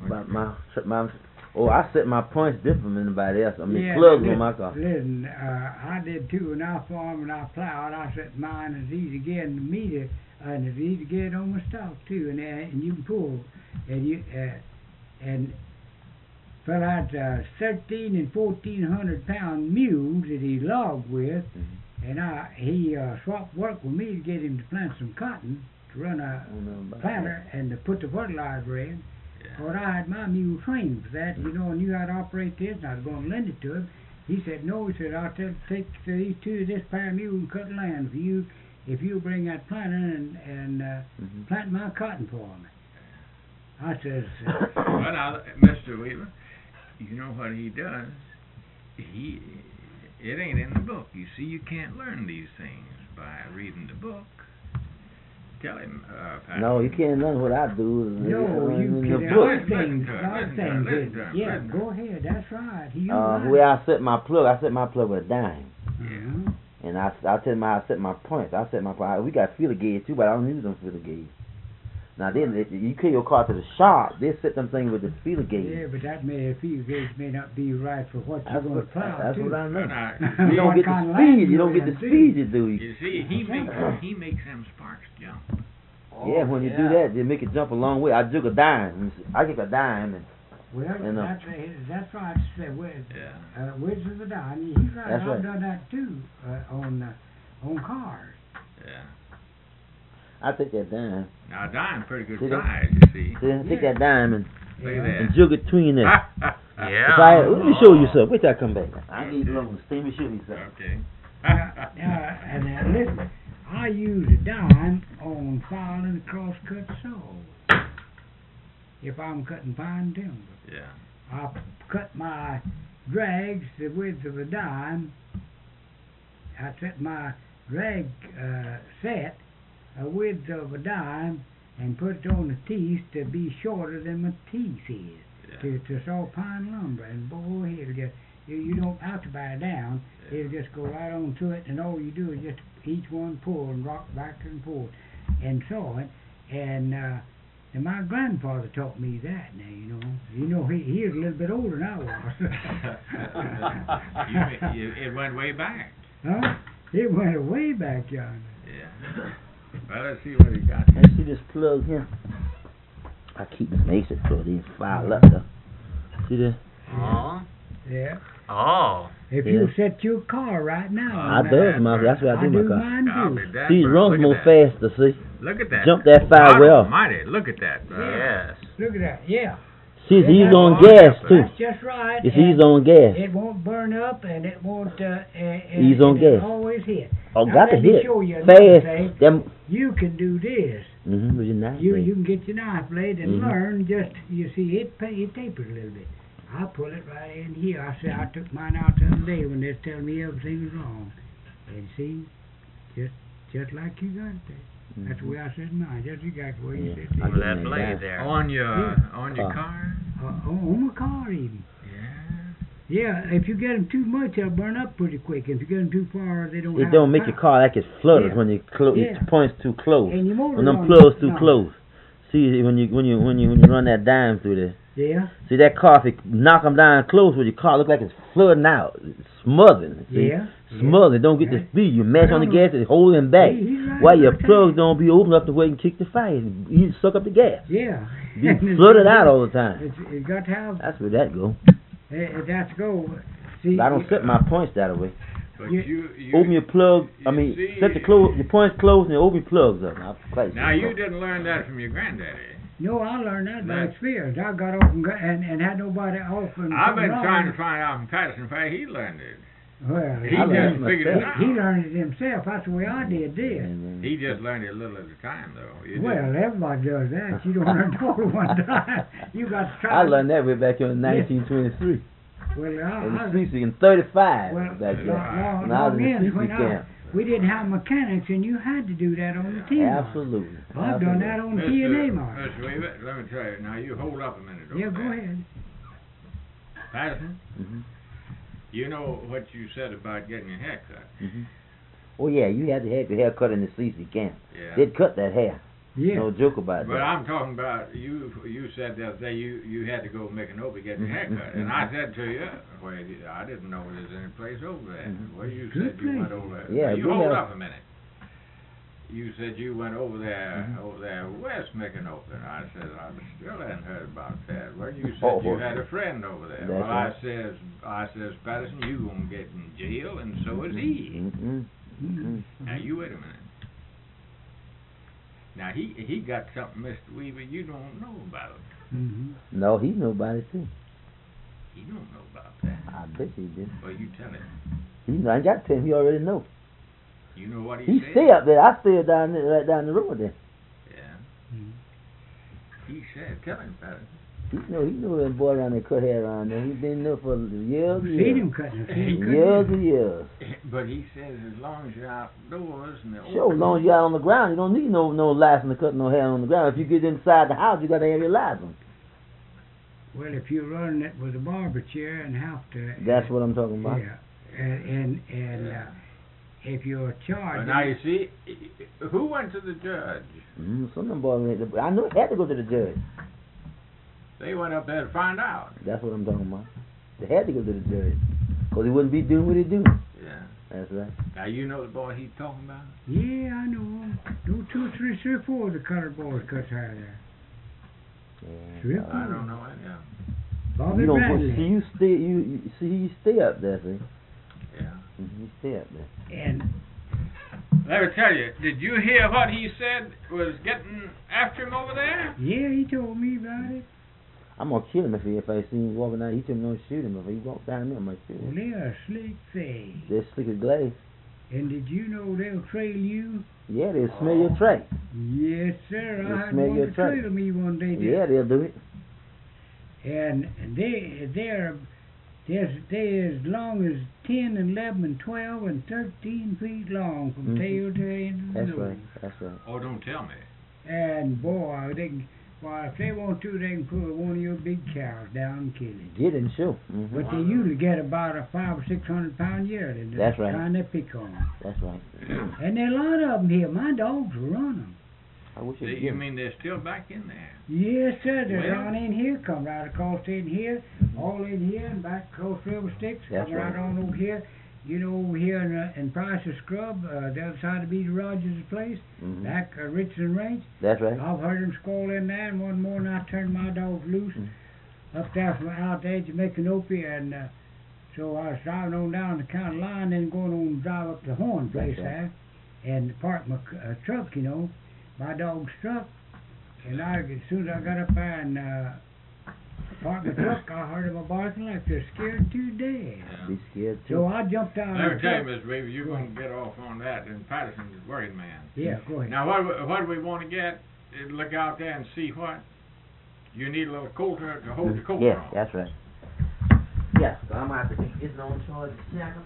I set my points different from anybody else. I mean, Yeah, plugs on my car. Listen, I did too. When I farmed and I plowed, I set mine as easy to get in the meter, and it's easy to get on my stock too. And you can pull, and fella had 13 and 1,400 pound mules that he logged with, and he swapped work with me to get him to plant some cotton, to run a planter and to put the fertilizer in. But I had my mule trained for that, and I knew how to operate this, and I was going to lend it to him. He said, no, he said, I'll take these two of this pair of mules and cut land for you if you bring that planter and plant my cotton for me. I says, well, now, Mr. Weaver, you know what he does? It ain't in the book. You see, you can't learn these things by reading the book. Tell him, Pat. No, you can't learn what I do. No, you in the can. book. Yeah, go ahead. That's right. Where I set my plug with a dime. Yeah. And I tell him how I set my points. We got feeler gauge too, but I don't use them feeler gauge. Now then, you carry your car to the shop. They set them things with the feeler gauge. Yeah, but that feeler gauge may not be right for what you're going to plow. That's too. what I know. You don't get the speed. You don't get the speed you do. You see, he makes them sparks jump. Yeah, when you do that, they make it jump a long way. I jug a dime. I get a dime and. Well, that's right. Width of the dime. He's right. That's right. I've done that too on cars. Yeah. I take that dime. Now, a dime's pretty good See size, you see. Take that dime and jug it between them. Yeah. Let me show you something. Wait till I come back. I need long. Let me show you something. Okay. And listen, I use a dime on filing a cross-cut saw if I'm cutting pine timber. Yeah. I cut my drags the width of a dime. I set my drag set a width of a dime and put it on the teeth to be shorter than my teeth is to saw pine lumber. And boy, it'll just you don't have to buy it down. It'll just go right on to it, and all you do is just each one pull and rock back and forth and saw it. And my grandfather taught me that. Now he was a little bit older than I was. It went way back. Huh? It went way back, John. Yeah. Well, let's see what he got. Let's see this plug here. I keep this mason plug. These file up though. See this? Oh. Yeah. Oh. If you set your car right now. That's what I do my car. Mine too. See, it runs more faster, see? Look at that. Jump that fire well. Almighty, look at that. Yes. Look at that, yeah. See, he's on gas too. That's just right. He's on gas. It won't burn up and it won't, he's on gas. It'll always hit. Oh, now, got to hit. Show you fast. You can do this. With your knife you blade. You can get your knife blade and learn just, you see, it tapers a little bit. I pull it right in here. I took mine out the other day when they was telling me everything was wrong. And see, just like you got it there. That's the way I said mine. Just exactly the way you said it. With that blade there. On your car? On my car even. Yeah, if you get them too much, they'll burn up pretty quick. If you get them too far, they don't. It don't make your car like it's flooded when you it points too close. And your motor when them plugs too close. See, when you run that dime through there. Yeah. See that car, if you knock them down close, with your car look like it's flooding out, it's smothering. See? Yeah. Smothering. Don't get the speed. You mash on the gas, it's holding back. Right, while your plugs don't be open up the way and kick the fire. You suck up the gas. Yeah. Be flooded out all the time. It's got to have. That's where that go. It has to go. See, I don't set my points that way. But you open your plug. Set your points closed and open your plugs up. Now you didn't learn that from your granddaddy. No, I learned that by experience. I got off and had nobody off. I've been trying to find out from Patterson why he learned it. Well, he just figured it out. He learned it himself. That's the way I did. He just learned it a little at a time, though. Everybody does that. You don't learn it all at one time. You got to try. I learned that way back in 1923. Well, in 35. Well, back then. long when I was in the CC camp. we didn't have mechanics, and you had to do that on the T mark. Absolutely. I've done that on the P&A mark. Mr. Weaver, let me tell you. Now, you hold up a minute. Yeah, go ahead. Patterson, Mm-hmm. you know what you said about getting your hair cut. Mm-hmm. Oh yeah, you had to have your hair cut in the CC camp. Yeah. They'd cut that hair. Yeah. No joke about But that. I'm talking about you. You said the other day you had to go make an over get your hair cut, and I said to you, well, I didn't know there's any place over there. Well, you said you went over there. Yeah, Now, you we hold have- up a minute. You said you went over there west making open. I said I still hadn't heard about that. Well, you said you had a friend over there. That's Well, right. I says, Patterson, you gonna get in jail, and so is he. Mm-hmm. Now you wait a minute. Now he got something, Mr. Weaver, you don't know about. Mm-hmm. No, he knew about it too. He don't know about that. I bet he did. Well, you tell him. I ain't got to tell him. He already know. You know what he He said? stay up there. I stay down there, right down the road there. Yeah. Mm-hmm. He said, tell him, Patterson. He know that boy around there cut hair around there. He been there for years and Seen years. him cutting. Seen him cutting. Years and years. But he says as long as you're outdoors and Sure, as long as you're out on the ground, you don't need no license to cut no hair on the ground. If you get inside the house, you got to have your license. Well, if you're running it with a barber chair and have to. That's what I'm talking about. Yeah, and if you're charged. But now you see, who went to the judge? Some of them boys, I know it had to go to the judge. They went up there to find out. That's what I'm talking about. They had to go to the judge. Because he wouldn't be doing what he do. Yeah. That's right. Now you know the boy he's talking about? Yeah, I know him. No, 2, 3, 3, 4 of the colored boys cut hair there. Yeah. 3 or 4. I don't know it, yeah. Bobby You don't Bradley. see you see you stay up there, see. Yeah. You stay up there. And Let me tell you, did you hear what he said was getting after him over there? yeah, he told me about it. I'm gonna kill him if I see him walking down. He told me don't shoot him. If he walks down there, I'm gonna shoot Well, him. they are slick things. They're slick as glass. And did you know they'll trail you? Yeah, they'll smell your track. Yes, sir. They I had smell one your to track. trail me one day. Yeah, they'll do it. And they're as long as 10, 11, and 12, and 13 feet long from Mhm. tail to end of the That's nose. right. That's right. Oh, don't tell me. And boy, they can. Well, if they want to, they can pull one of your big cows down and kill it. Get and show. Mm-hmm. But they usually get about a 500 or 600 pound yearling. That's right. Kind they pick on 'em. That's right. And there are a lot of them here. My dogs run them. I wish You it did. mean they're still back in there? Yes, sir. They're Well- down in here, come right across in here, all in here, and back across River Sticks, That's come right right. on over here. You know, over here in Price's Scrub, the other side of Beater Rogers' place, Mhm. back Richardson Range. That's right. I've heard them squall in there, and one morning I turned my dogs loose up there from out the edge of Micanopy, and so I was driving on down the county line, then going on and drive up to Horn place That's right. there, and park my truck, you know, my dog's truck, and as soon as I got up there and parked the truck, I heard them barking like they're scared to death. Be scared too. So I jumped out. Let of me the tell you, truck. Mr. Weaver, you're going to get off on that, and Patterson's a working man. Yeah, go ahead. Now, what do we want to get? Look out there and see what? You need a little coulter to hold the coulter Yeah, on. that's right. Yeah, so I'm gonna have to get this on charge shackle.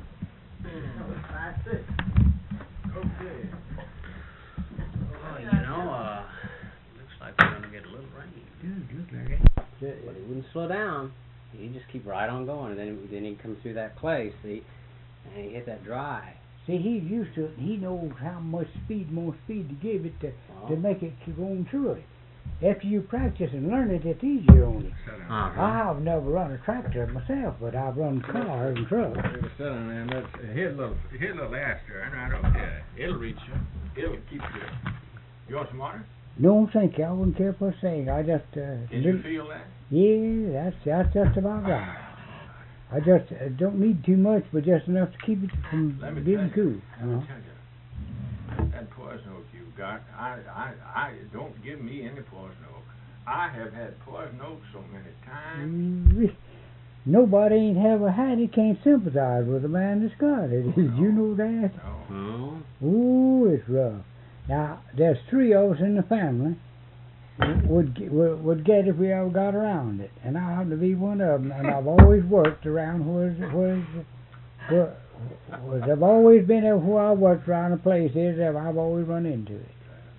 Okay. Well, you know, looks like we're gonna get a little rain. Does look like it. But he wouldn't slow down. He just keep right on going, and then he comes through that clay, see, and he hit that dry. See, he's used to it, and he knows how much more speed to give it to make it keep on through it. After you practice and learn it, it's easier on it. Sit down. I have never run a tractor myself, but I've run cars and trucks. Sit down there and hit a little ass turn right over there. It'll reach you. It'll keep you. You want some water? No, thank you. I wouldn't care for a thing. I just, Can you feel that? yeah, that's just about right. I just don't need too much, but just enough to keep it from Let me being tell cool. you. Let me tell you. That poison oak you got, I don't give me any poison oak. I have had poison oak so many times. Nobody ain't ever had it can't sympathize with a man that's got it. Did you know that? No. Oh. Ooh, it's rough. Now, there's 3 of us in the family would get if we ever got around it, and I happen to be one of them. And I've always worked around Well, I've always been there where I worked around the places. I've always run into it.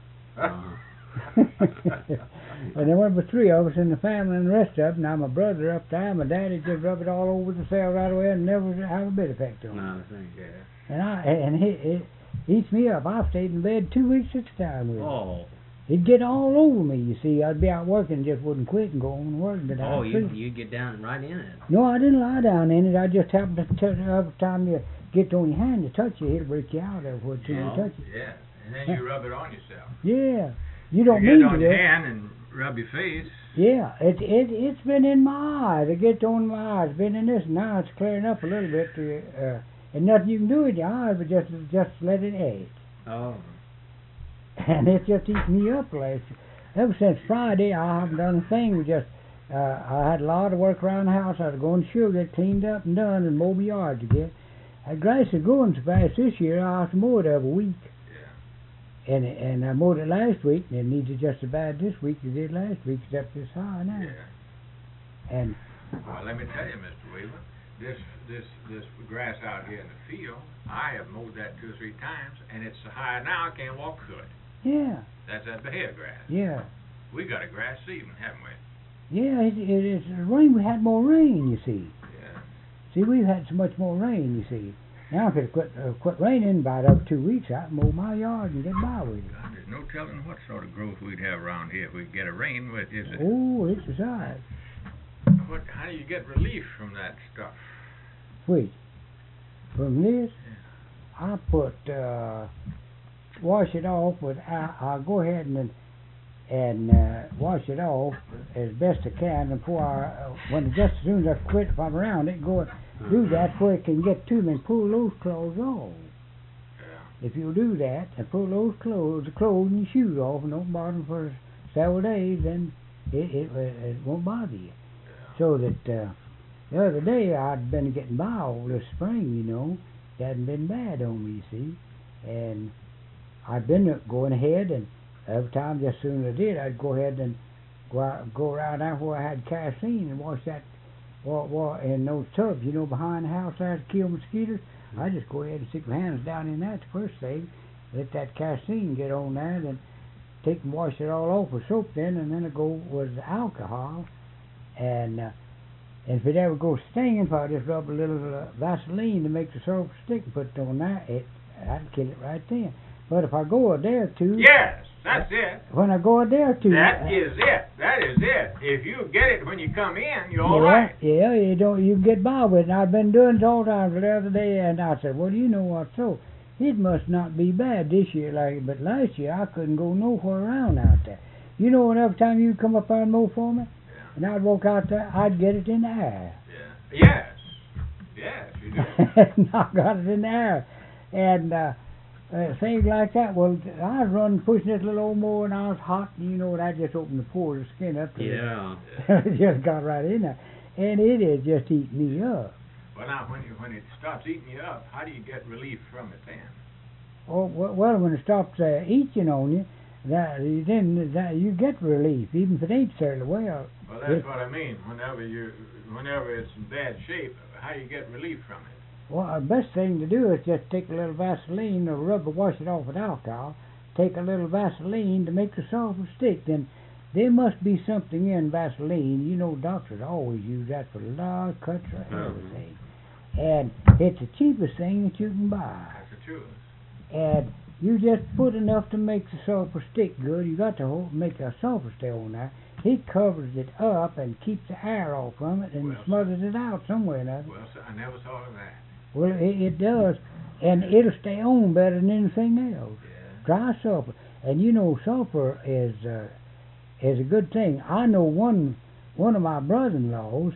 And there were three of us in the family, and the rest of them. Now my brother up there, my daddy just rub it all over the cell right away, and never have a bit of effect on it. No, thank you. And it eats me up. I've stayed in bed 2 weeks at a time with it. Oh. It'd get all over me, you see. I'd be out working, just wouldn't quit and go on and work. But Oh, you get down right in it. No, I didn't lie down in it. I just happened to touch it. Every time you get on your hand to touch it, it'll break you out of it till you touch it. Yeah, and then you rub it on yourself. Yeah. You don't you need get it on to. your hand and rub your face. Yeah, it's been in my eyes. It gets on my eyes. It's been in this. Now it's clearing up a little bit. And nothing you can do with your eyes but just let it age. Oh. And it just eats me up. Ever since Friday, I haven't done a thing. I had a lot of work around the house. I had to go in the sugar, get cleaned up and done, and mow my yard again. That grass is growing so fast this year, I have to mow it every week. And I mowed it last week, and it needs it just as bad this week as it did last week, except it's high now. Yeah. And well, let me tell you, Mr. Weaver, this grass out here in the field, I have mowed that 2 or 3 times, and it's so high now I can't walk through it. yeah, That's that Bahia grass. yeah, We got a grass season, haven't we? yeah. It's rain. We had more rain, you see. Yeah. See, we've had so much more rain, you see. Now if it quit raining about every 2 weeks, I can mow my yard and get by with it. God, there's no telling what sort of growth we'd have around here if we get a rain with, is it? Oh, it's a sight. How do you get relief from that stuff? Wait, from this, I put wash it off. But I'll go ahead and wash it off as best I can. And before just as soon as I quit, if I'm around it, go and do that before it can get to me and pull those clothes off. Yeah. If you do that and pull those the clothes and your shoes off, and don't bother them for several days, then it won't bother you. So that the other day I'd been getting by all this spring, you know. It hadn't been bad on me, you see. And I'd been going ahead, and every time, just as soon as I did, I'd go ahead and go around there where I had kerosene and wash that in those tubs, you know, behind the house there to kill mosquitoes. I just go ahead and stick my hands down in that the first thing, let that kerosene get on there, then take and wash it all off with soap then, and then I go with alcohol. And if it ever goes stinging, if I just rub a little Vaseline to make the soap stick and put it on there, I'd kill it right then. But if I go a day or two... Yes, that's it. When I go a day or two... That is it. That is it. If you get it when you come in, you're all right. Yeah, you can get by with it. And I've been doing it all the time the other day, and I said, well, you know what, so it must not be bad this year, but last year I couldn't go nowhere around out there. You know, and every time you come up there and mow for me, and I'd walk out there, I'd get it in the air. Yeah. Yes, you do. And I got it in the air. And things like that. Well, I was running, pushing this little old mower, and I was hot, and you know what, I just opened the pores, the skin up. Yeah. It just got right in there. And it is just eating me up. Well, now, when it stops eating you up, how do you get relief from it then? Oh, well, when it stops eating on you, then you get relief, even if it ain't certainly well. Well, that's what I mean. Whenever it's in bad shape, how do you get relief from it? Well, the best thing to do is just take a little Vaseline or wash it off with alcohol. Take a little Vaseline to make the sulfur stick. Then there must be something in Vaseline. You know, doctors always use that for a lot of cuts or everything. And it's the cheapest thing that you can buy. That's the truth. And you just put enough to make the sulfur stick good. You got to make a sulfur stay on there. It covers it up and keeps the air off from it and smothers it out somewhere or another. Well, sir, I never thought of that. Well, it does, and it'll stay on better than anything else. Yeah. Dry sulfur, and you know sulfur is a good thing. I know one of my brother-in-laws.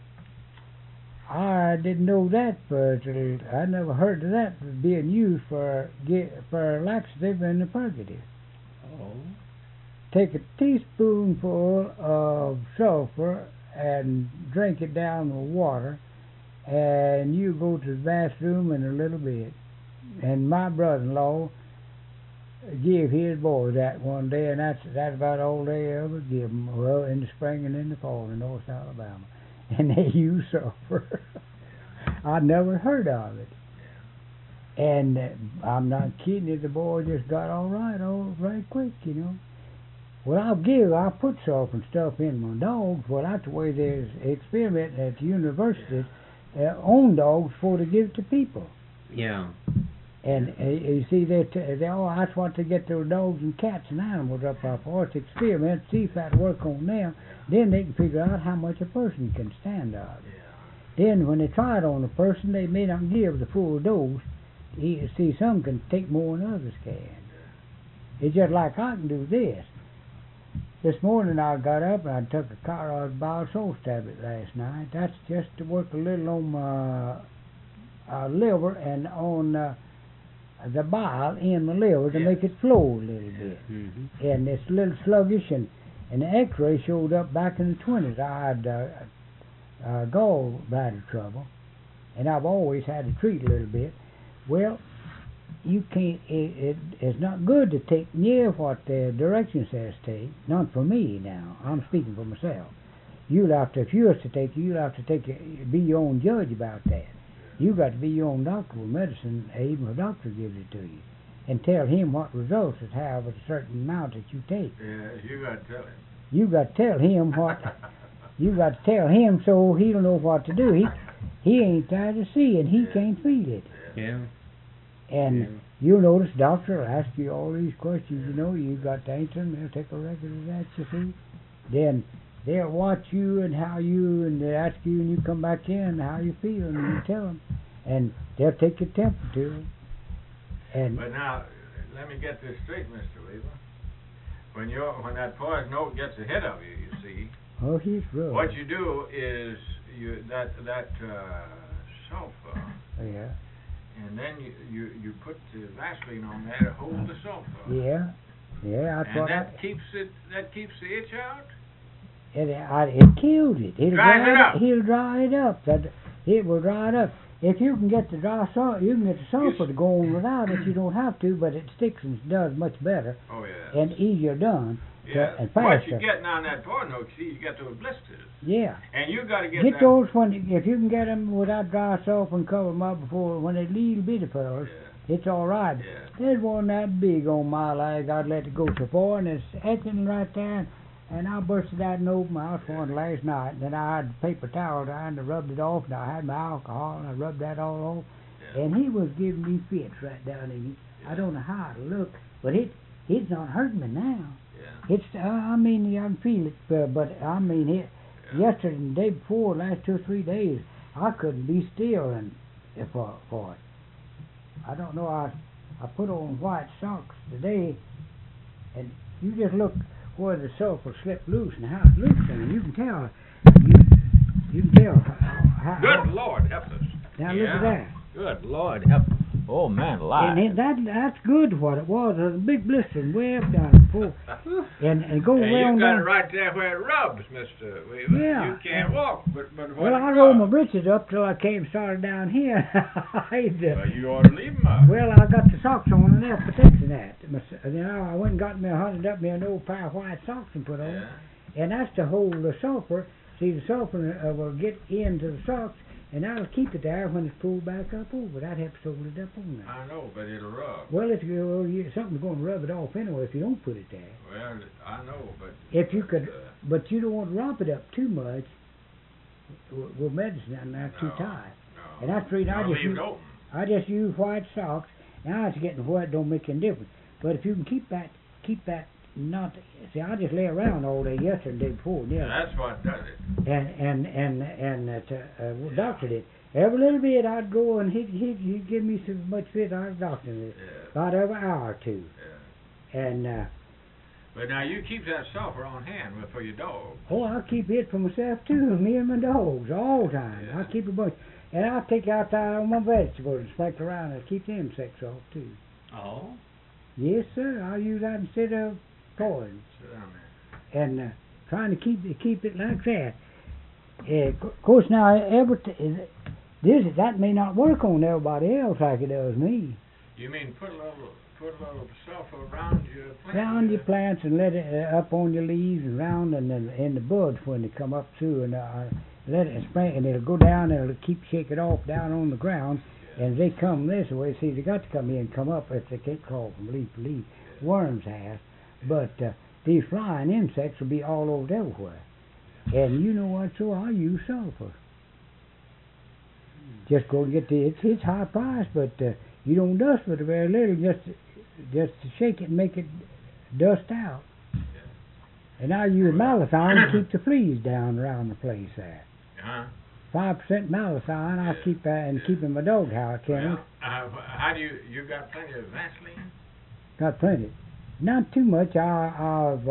I didn't know that, but I never heard of that being used for laxative and the purgative. Oh. Take a teaspoonful of sulfur and drink it down with water, and you go to the bathroom in a little bit. And my brother-in-law gave his boy that one day, and that's about all they ever give them. Well, in the spring and in the fall in North Alabama, and they use sulfur. I never heard of it. And I'm not kidding you, the boy just got all right quick, you know. Well, I put sulfur and stuff in my dogs. Well, that's the way there's experiment at the universities on dogs before they give it to people. Yeah. And you see, that's what they get their dogs and cats and animals up for. It's experiment, see if that work on them. Then they can figure out how much a person can stand of it. Then when they try it on a person, they may not give the full dose. See, some can take more than others can. It's just like I can do this. This morning I got up and I took a Chiron bile salts tablet last night. That's just to work a little on my liver and on the bile in the liver to make it flow a little bit. Mm-hmm. And it's a little sluggish, and the x-ray showed up back in the 20s. I had gallbladder trouble, and I've always had to treat a little bit. Well, you can't. It's not good to take near what the direction says take. Not for me now. I'm speaking for myself. You'll have to, if you was to take, you'll have to be your own judge about that. You got to be your own doctor with medicine, even if a doctor gives it to you, and tell him what results it have with a certain amount that you take. Yeah, you got to tell him. You got to tell him what. You got to tell him so he'll know what to do. He ain't there to see it. He can't feel it. Yeah. And you'll notice doctor will ask you all these questions, you know, you got to answer them, they'll take a record of that, you see. Then they'll watch you and how you, and they ask you, and you come back in, how you feel, and you tell them. And they'll take your temperature. And but now, let me get this straight, Mr. Weaver. When that poison oak gets ahead of you, you see, oh, he's rough. what you do is, that sulfur, Yeah. and then you put the Vaseline on there to hold the sulfur. Yeah. Yeah, that's And what that keeps the itch out? it killed it. Dries it up. He'll dry it up. It will dry it up. If you can get the you can get the sulfur to go on without it, you don't have to, but it sticks and does much better. Oh, yeah. And easier done. Yeah. And What faster. you getting on that poison oak, see, you get those blisters. Yeah. And you got to get Get that. those if you can get them without dry sulfur and cover them up before, when they're little bitty fellas, it's all right. Yeah. There's one that big on my leg. I'd let it go so far, and it's etching right there. And I busted that and opened my house one last night. And then I had the paper towel and I rubbed it off. And I had my alcohol and I rubbed that all off. Yeah. And he was giving me fits right down in it. I don't know how to look, but it's not hurting me now. Yeah. It's I mean I can feel it, but I mean it. Yesterday and the day before, last 2 or 3 days, I couldn't be still and for it. I don't know. I put on white socks today, and you just look where the sulfur slipped loose and how it looks, and you can tell. You can tell how. Good Lord, help us. Now look at that. Good Lord, help us. Oh, man, alive. And that's good what it was. It was a big blister and way up down before. And go And around you got down. it right there where it rubs, Mr. Weaver. Yeah. You can't walk, but when Well, it I rolled my rubs, britches up till I started down here. well, you ought to leave them up. Well, I got the socks on and they're protecting that. Then I went and got me hunted up me an old pair of white socks and put on. Yeah. And that's to hold the sulfur. See, the sulfur will get into the socks, and that'll keep it there when it's pulled back up over. That helps hold it up on there. I know, but it'll rub. Well, something's going to rub it off anyway if you don't put it there. Well, I know, but... If you could, but you don't want to romp it up too much with medicine and that's too tight. No. And that's the reason Leave it open. I just use white socks. Now it's getting wet, don't make any difference. But if you can keep that not, see, I just lay around all day yesterday and the day before. Yeah, that's what does it. And doctor did. Every little bit I'd go and he'd give me so much fit I was doctoring it. Yeah. About every hour or two. Yeah. And But now you keep that sulfur on hand for your dog. oh, I keep it for myself too, me and my dogs all the time. Yeah. I keep a bunch. And I take out all my vegetables and sprinkle around and keep them insects off too. Oh. Yes, sir. I use that instead of poison. Sit down there. And trying to keep it like that. Of course, now that may not work on everybody else like it does me. You mean put a little sulfur around your plant? Round your plants and let it up on your leaves and round and in the buds when they come up through. And let it spring, and it'll go down, and it'll keep shaking off down on the ground. And they come this way. See, they got to come in and come up if they can't crawl from leaf to leaf. Worms have. But these flying insects will be all over everywhere. And you know what, so I use sulfur. Just go get it's high price, but you don't dust with it very little, just to shake it and make it dust out. And I use malathion to keep the fleas down around the place there. 5% malathion, I keep and keep in my doghouse, Kenny. Well, how do you got plenty of Vaseline? Got plenty. Not too much. I've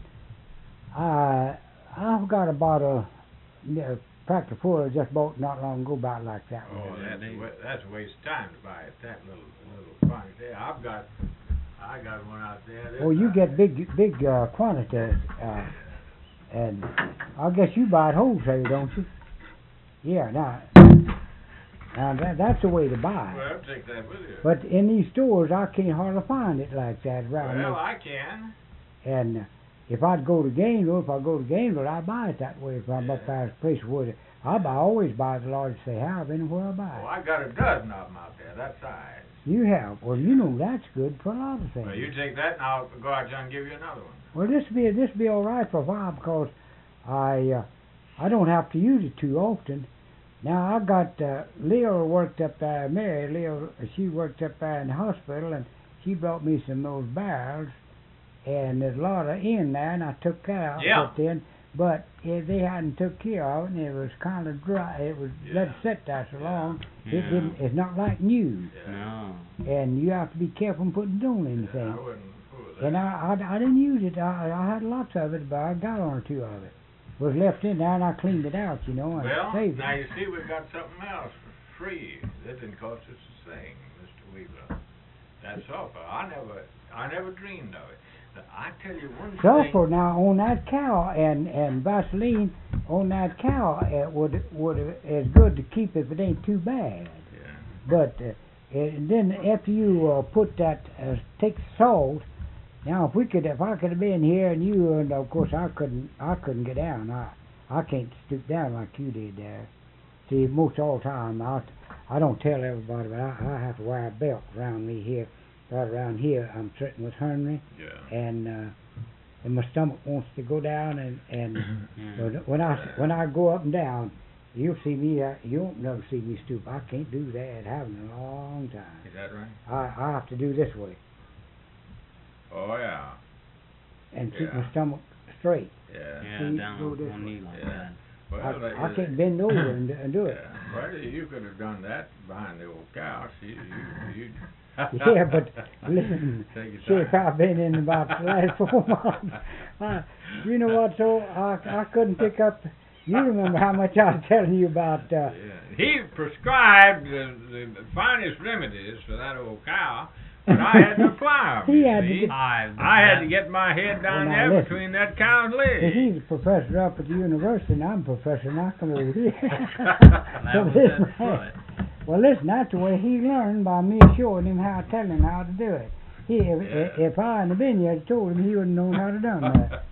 got about a tractor full I just bought not long ago, about like that. Oh, that's a waste of time to buy it. That little quantity. I got one out there. Oh, you get big quantities, and I guess you buy it wholesale, don't you? Yeah, now that's the way to buy it. Well, take that with you. But in these stores, I can't hardly find it like that around Well, here. I can. And if I go to Gainesville, I buy it that way. If I'm up there at a place where I always buy the largest they have anywhere I buy it. Well, I got a dozen of them out there, that size. You have? Well, you know that's good for a lot of things. Well, you take that and I'll go out there and give you another one. Well, this be all right for a while because I don't have to use it too often. Now I got Leo worked up there. Mary Leo, she worked up there in the hospital, and she brought me some of those barrels, and there's a lot of in there, and I took that out. Yeah. Put in, but they hadn't took care of it, and it was kind of dry. It was let it sit there so long. It didn't. It's not like new. No. And you have to be careful in putting anything. I wouldn't fool with that. And I didn't use it. I had lots of it, but I got one or two of it. Was left in there, and I cleaned it out, you know, and Well, saved now it. you see we've got something else for free. That didn't cost us a thing, Mr. Weaver. That's sulfur. I never dreamed of it. But I tell you one Sulfur now on that cow and Vaseline on that cow would is good to keep if it ain't too bad. Yeah. But then after you put that take the salt. Now if I could have been here and you, and of course I couldn't get down. I can't stoop down like you did there. See, most all the time I don't tell everybody, but I have to wear a belt around me here. Right around here, I'm sitting with Henry, Yeah. and my stomach wants to go down, and but when I go up and down, you'll see me. You won't never see me stoop. I can't do that. Haven't in a long time. Is that right? I have to do this way Oh, yeah. and keep Yeah. my stomach straight. Yeah. Yeah, See, down go on this one way. knee like Yeah. that. Well, I can't bend over and do it. Yeah. Well, you could have done that behind the old couch. You Yeah, but listen, Take your see if time. I've been in about the last 4 months. You know what, so I couldn't pick up. You remember how much I was telling you about. Yeah. He prescribed the finest remedies for that old cow, but I had to apply 'em, He you had to see. get- I had to get my head down Well, now there listen. between that cow's legs. He's a professor up at the university, and I'm a professor, and I come over here. That So was this that man- foot. Well, listen, that's the way he learned, by me showing him how, telling him how to do it. If I hadn't been here and told him, he wouldn't know how to done that.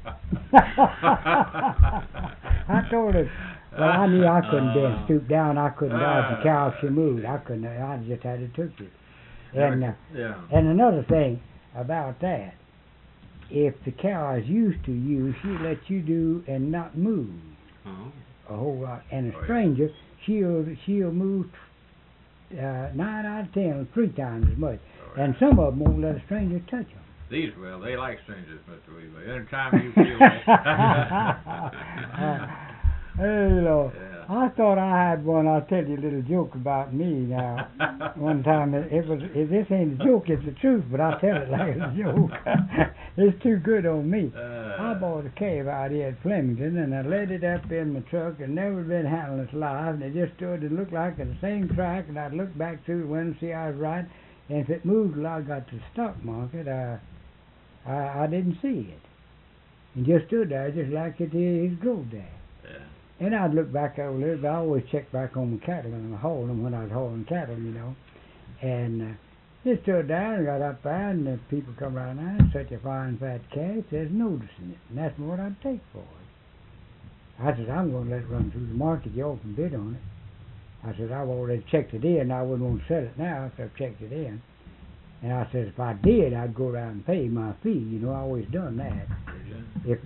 I told him, well, I knew I couldn't bend, stoop down, I couldn't dodge the cow if she moved. I couldn't, I just had to took it. And Yeah. and another thing about that, if the cow is used to you, she lets you do and not move Oh. a whole lot. And Oh, a yeah. stranger, she'll move 9 out of 10, 3 times as much. Oh, yeah. And some of them won't let a stranger touch them. These will. They like strangers, Mr. Weaver. Anytime you feel like Hey, Lord. Yeah. I thought I had one. I'll tell you a little joke about me now. One time, this ain't a joke, it's the truth, but I'll tell it like it's a joke. It's too good on me. I bought a cave out here at Flemington, and I let it up in my truck, and never been handled its live, and it just stood and looked like the same track, and I'd look back through the window and see I was right, and if it moved till I got to the stock market, I didn't see it. It just stood there just like it is drove there. Yeah. And I'd look back over there, but I always check back on my cattle and I haul them when I was hauling cattle, you know. And it stood there and got up there, and the people come around there, such a fine fat calf, there's noticing it. And that's what I'd take for it. I said, I'm going to let it run through the market. Y'all can bid on it. I said, I've already checked it in. I wouldn't want to sell it now, so I've checked it in. And I said, if I did, I'd go around and pay my fee. You know, I always done that. If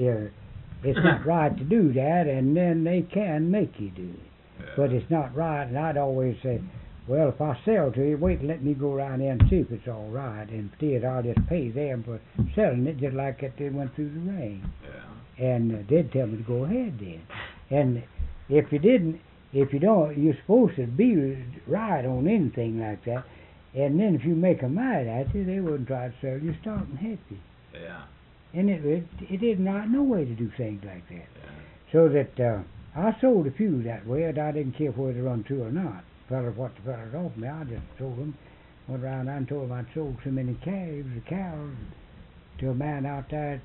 it's not right to do that, and then they can make you do it. Yeah. But it's not right, and I'd always say, well, if I sell to you, wait and let me go around there and see if it's all right. And instead, I'll just pay them for selling it, just like if they went through the rain. Yeah. And they'd tell me to go ahead then. And if you didn't, if you don't, you're supposed to be right on anything like that. And then if you make a mad at you, they wouldn't try to sell you stock and help you. Yeah. And it isn't right no way to do things like that. Yeah. So that I sold a few that way, and I didn't care whether they run true or not. What the fellas offered me, I just sold them. Went around and told them I'd sold so many calves or cows to a man out there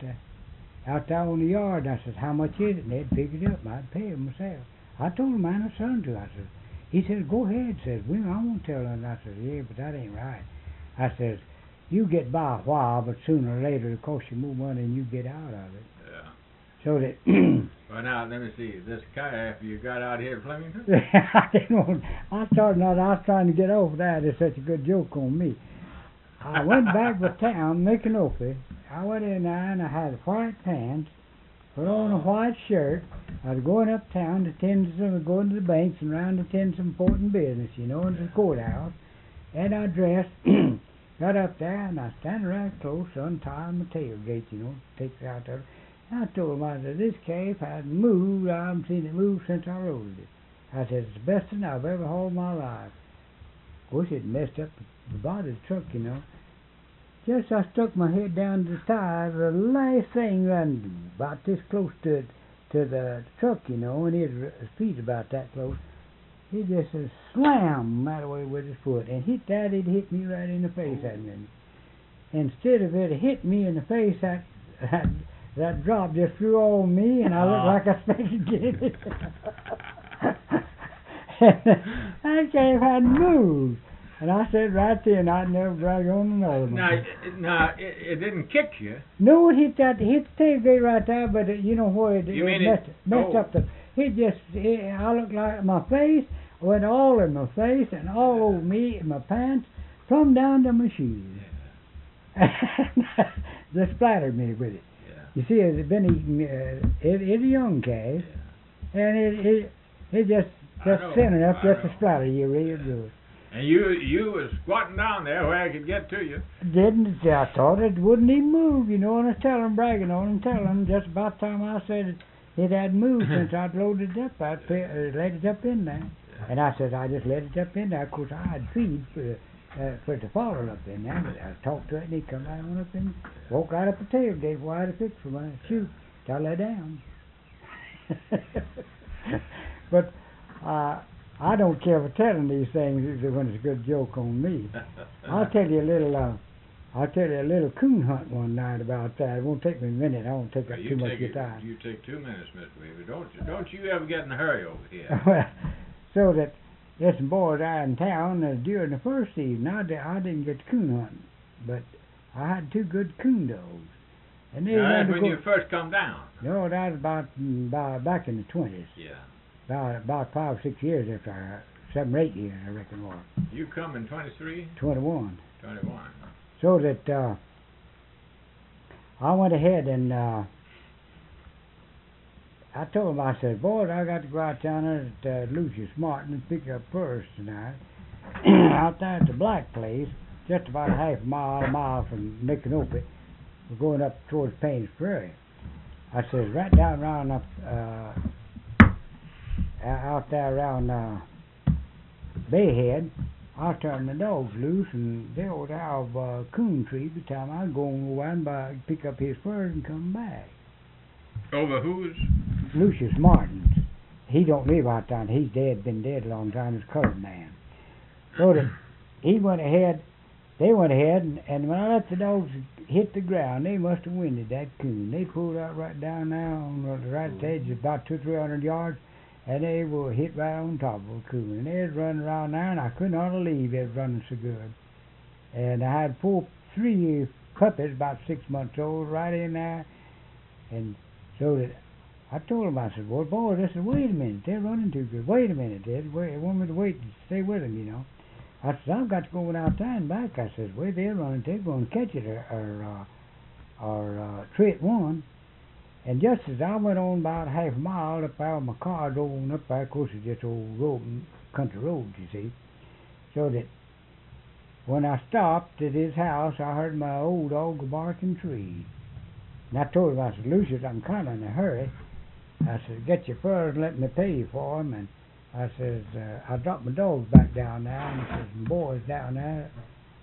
on the yard. And I said, how much is it? And they'd figured it up, and I'd pay them myself. I told the man I sold to. I said, he said, go ahead. Says, well, I won't tell them. I said, yeah, but that ain't right. I says, you get by a while, but sooner or later it costs you more money and you get out of it. Yeah. So that Well, now, let me see. This calf you got out here in Flemington? I didn't want. I was trying to get over that. It's such a good joke on me. I went back to town, Micanopy. I went in there and I had white pants, put on a white shirt. I was going uptown to going to the banks and around to attend some important business, you know, in the courthouse. And I dressed, got up there, and I stand right close, untying my tailgate, you know, takes it out there. I told him, I said, this calf hadn't moved. I haven't seen it move since I rode it. I said, it's the best thing I've ever hauled in my life. Of course, it messed up the body of the truck, you know. Just I stuck my head down to the tires, the last thing ran about this close to the truck, you know, and his feet about that close. He just slammed right away with his foot, and it hit me right in the face that minute. Instead of it hit me in the face, that drop just flew on me, and I looked like I expected to get it. That calf hadn't moved. And I said right then, I'd never drag on another one. Now, it didn't kick you. No, it hit the tailgate right there, but you know where it messed up the. I looked like my face went all in my face and all over me and my pants, from down to my shoes. Just splattered me with it. Yeah. You see, it's been eating. It's a young calf, and it just thin enough just to splatter you real good. And you was squatting down there where I could get to you. I thought it wouldn't even move, you know, and I was telling him, bragging on him, telling him just about the time I said it hadn't moved since I'd loaded it up. I'd let it up in there. And I said, I just let it up in there. Of course, I'd feed for it to follow up in there. But I talked to it, and he'd come right on up and walk right up the tailgate where I had a fix for my shoe till I lay down. But I don't care for telling these things when it's a good joke on me. I'll tell you a little coon hunt one night about that. It won't take me a minute. I won't take up too much of your time. You take 2 minutes, Mr. Weaver. Don't you ever get in a hurry over here. Well, so that there's some boys out in town during the first season. I didn't get coon hunting, but I had 2 good coon dogs. And they that's when you first come down. No, that was about back in the 20s. Yeah. About 5 or 6 years after 7 or 8 years, I reckon, was. You come in 23? 21. 21. So that I went ahead and I told him, I said, boys, I got to go out down there at Lucius Martin and pick up furs tonight. Out there at the Black Place, just about a half a mile from Micanopy. We're going up towards Payne's Prairie. I said, right down around up out there around Bayhead, I'll turn the dogs loose, and they'll have a coon tree by the time I go over and pick up his furs and come back. Over whose? Lucius Martin's. He don't live out there. He's dead, been dead a long time. He's a colored man. So that they went ahead, and when I let the dogs hit the ground, they must have winded that coon. They pulled out right down there on the right edge, about 200-300 yards, and they were hit right on top of a coon. And they was running around there, and I couldn't hardly believe they was running so good. And I had 3 puppies, about 6 months old, right in there. And so that I told him, I said, well, boys, I said, wait a minute, they're running too good. Wait a minute, Ed. Wait, they want me to wait and stay with them, you know. I said, I've got to go out there and back. I said, well, they're running, they're going to catch it or tree at one. And just as I went on about half a mile up there, my car drove on up there, of course, it's just old road, country roads, you see. So that when I stopped at his house, I heard my old dog barking trees. And I told him, I said, Lucius, I'm kind of in a hurry. I said, get your furs and let me pay you for them. And I says, I dropped my dogs back down there, and I says, the boys down there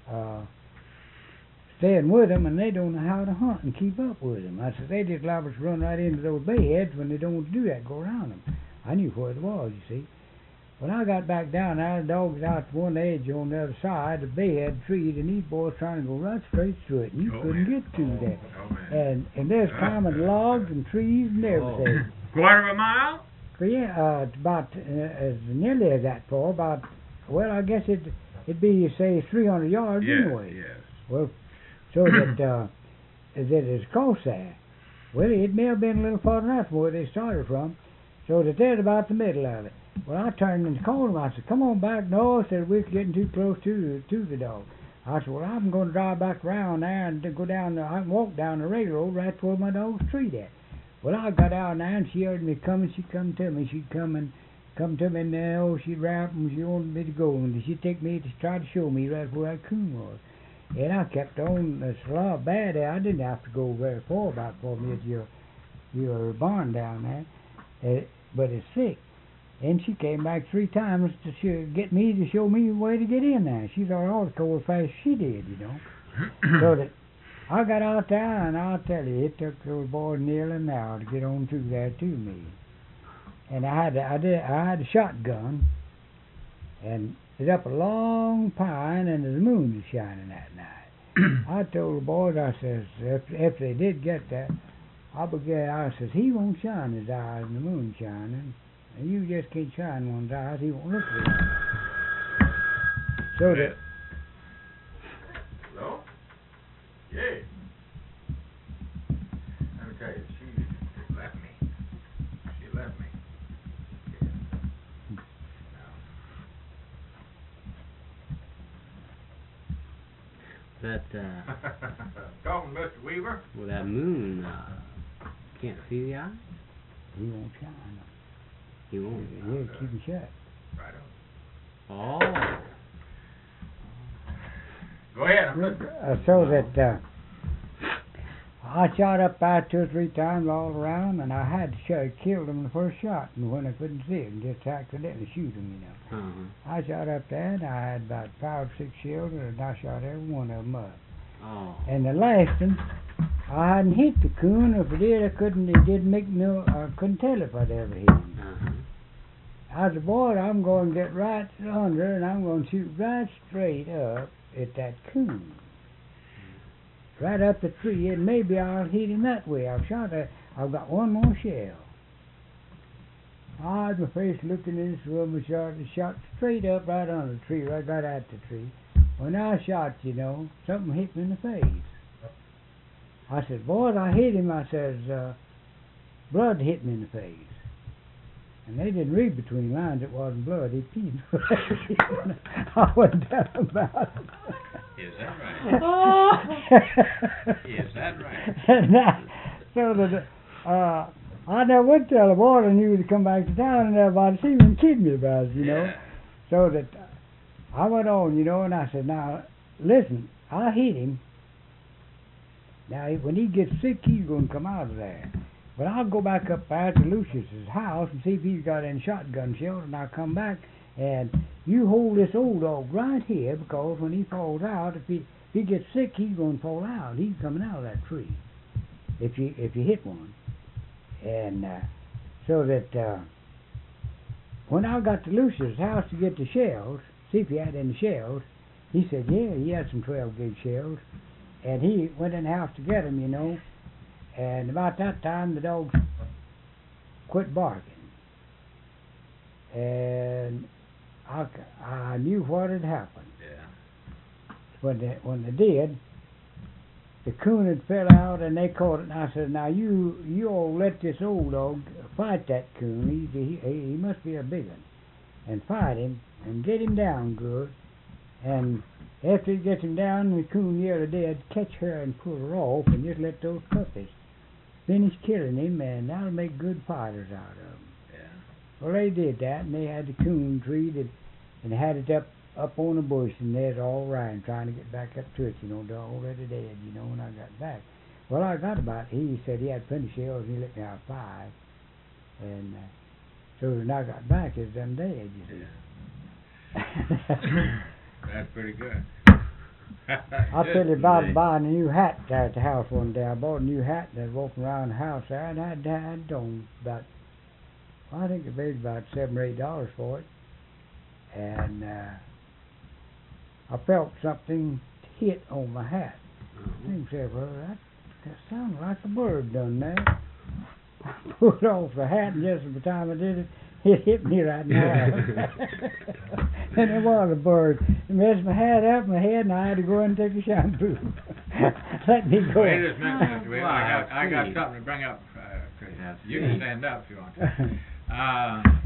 staying with them, and they don't know how to hunt and keep up with them. I said, they just liable to run right into those bayheads when they don't want to do that, go around them. I knew where it was, you see. When I got back down there, the dogs out to one edge on the other side, the bayhead trees, and these boys trying to go right straight through it, and you couldn't get to that. And there's climbing logs and trees and everything. Quarter of a mile? Yeah, about as nearly as that far. About, well, I guess it'd be, say, 300 yards anyway. Yes. Well, so that it's close there. Well, it may have been a little farther than that from where they started from, so that they're about the middle of it. Well, I turned and called them. I said, come on back. No, I said, we're getting too close to the dog. I said, well, I'm going to drive back around there and go down the, I can walk down the railroad right where my dog's treed at. Well, I got out there and she heard me coming. She come to me. She'd come to me and oh, she'd rap and she wanted me to go. And she'd take me to try to show me right where that coon was. And I kept on. It's a lot bad there. I didn't have to go very far, about 4 minutes, your barn down there. But it's sick. And she came back 3 times to get me to show me the way to get in there. She thought all the cold fast she did, you know. So that I got out there, and I'll tell you, it took those boys nearly an hour to get on through there to me. And I had a shotgun, and it's up a long pine, and the moon was shining that night. I told the boys, I says, if they did get that, I says, he won't shine his eyes in the moon shining. And you just can't shine one's eyes, he won't look at it. So that... Hello? Yeah. Let me tell you, she left me. She left me. That, Talking to Mr. Weaver? well, that moon, can't see the eye? He won't shine. He won't. Yeah, keep him shut. Right on. Oh. Go ahead, I'm listening. So that I shot up there 2 or 3 times all around, and I had to kill them the first shot, and when I couldn't see them, just accidentally shoot them, you know. Uh-huh. I shot up there, and I had about 5 or 6 shells, and I shot every one of them up. Oh. And the last one, I hadn't hit the coon. If I did, I couldn't tell if I'd ever hit him. Uh-huh. I said, boy, I'm going to get right under, and I'm going to shoot right straight up at that coon. Right up the tree, and maybe I'll hit him that way. I've got one more shell. I had my face looking in this room and shot straight up right under the tree, right at the tree. When I shot, you know, something hit me in the face. I said, boys, I hit him. I says, blood hit me in the face. And they didn't read between lines. It wasn't blood. He peed. I went down about it. Is that right? Is that right? And so that I never would tell the boy I knew to come back to town, and everybody seemed to kid me about it, you know. So that I went on, you know, and I said, now, listen, I hit him. Now, when he gets sick, he's going to come out of there. But I'll go back up there to Lucius's house and see if he's got any shotgun shells, and I'll come back, and you hold this old dog right here, because when he falls out, if he gets sick, he's going to fall out. He's coming out of that tree if you hit one. And so that when I got to Lucius's house to get the shells, see if he had any shells, he said, yeah, he had some 12-gauge shells. And he went in the house to get them, you know. And about that time, the dogs quit barking. And I knew what had happened. Yeah. When they did, the coon had fell out, and they caught it. And I said, now you all let this old dog fight that coon. He must be a big one. And fight him and get him down good. And after he gets him down, the coon nearly dead, catch her and pull her off and just let those puppies finish killing him, and that'll make good fighters out of them. Yeah. Well, they did that, and they had the coon treated and had it up on a bush, and there's all right, trying to get back up to it, they're already dead, when I got back. Well, I got about, he said he had plenty of shells, and he let me have 5. And so when I got back, it was them dead, you see. That's pretty good. I'll tell you about buying a new hat there at the house one day. I bought a new hat and I was walking around the house there, and I had on about, I think I paid about $7 or $8 for it. And I felt something hit on my hat. I think, well, that sounded like a bird done that. I pulled off the hat, and just at the time I did it hit me right in the eye. And it was a bird. It messed my hat up, my head, and I had to go in and take a shampoo. Let me go. Wait just a minute, Mr. Will. I got something to bring up. You can stand up if you want to.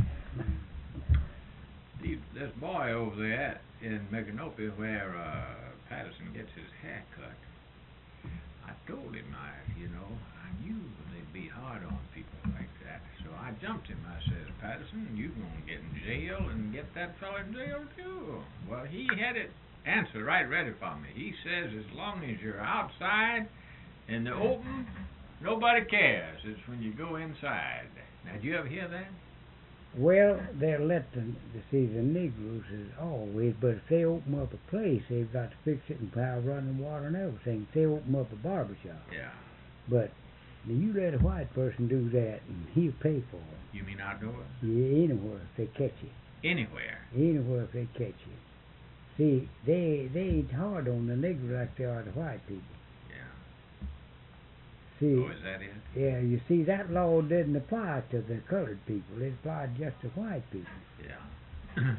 This boy over there in Micanopy where Patterson gets his hair cut, I told him I knew they'd be hard on people like that. So I jumped him. I says, Patterson, you gonna get in jail and get that fella in jail too. Well, he had it answered right ready for me. He says as long as you're outside in the open, nobody cares. It's when you go inside. Now, did you ever hear that? Well, they'll let the Negroes is always, but if they open up a place, they've got to fix it and have running water and everything. If they open up a barbershop. Yeah. But you let a white person do that, and he'll pay for it. You mean outdoors? Yeah, anywhere if they catch you. Anywhere? Anywhere if they catch you. See, they ain't hard on the Negroes like they are the white people. Yeah. See, Oh, is that it? yeah, you see, that law didn't apply to the colored people. It applied just to white people. Yeah.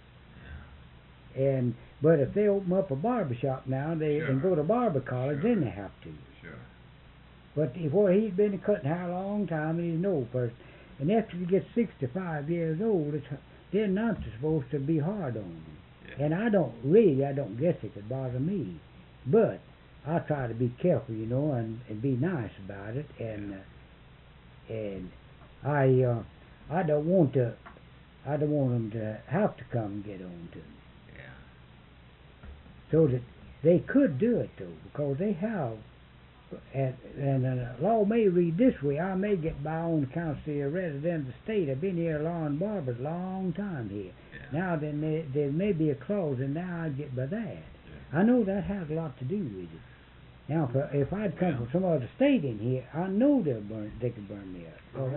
But if they open up a barbershop now, and go to barber college, then they have to. Sure. But he's been cutting hair a long time, and he's an old person. And after he gets 65 years old, they're not supposed to be hard on him. Yeah. And I don't guess it could bother me. But I try to be careful, and be nice about it. And I don't want them to have to come and get on to me. Yeah. So that they could do it though, because they have. And the law may read this way: I may get by on account of a resident of the state. I've been here lawn barbers a long time here. Yeah. Now then there may be a clause, and now I get by that. Yeah. I know that has a lot to do with it. Now, if I'd come from some other state in here, I know they could burn me up. Well,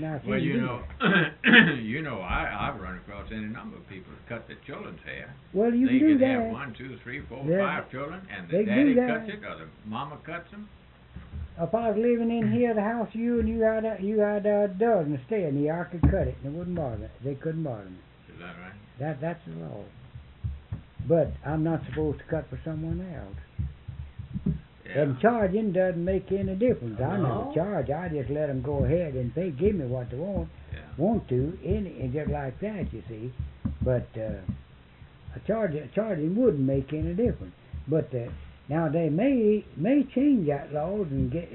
I've run across any number of people that cut their children's hair. Well, you they can do could that. have 1, 2, 3, 4, Yeah. 5 children, and They the can daddy do that. cuts it or the mama cuts them. If I was living in here, the house you had a dozen staying here, I could cut it, and it wouldn't bother me. They couldn't bother me. Is that right? That's the law. But I'm not supposed to cut for someone else. Yeah. And charging doesn't make any difference. I No. never charge. I just let them go ahead and they give me what they want to, and just like that, you see. But charging wouldn't make any difference. But now they may change that laws and get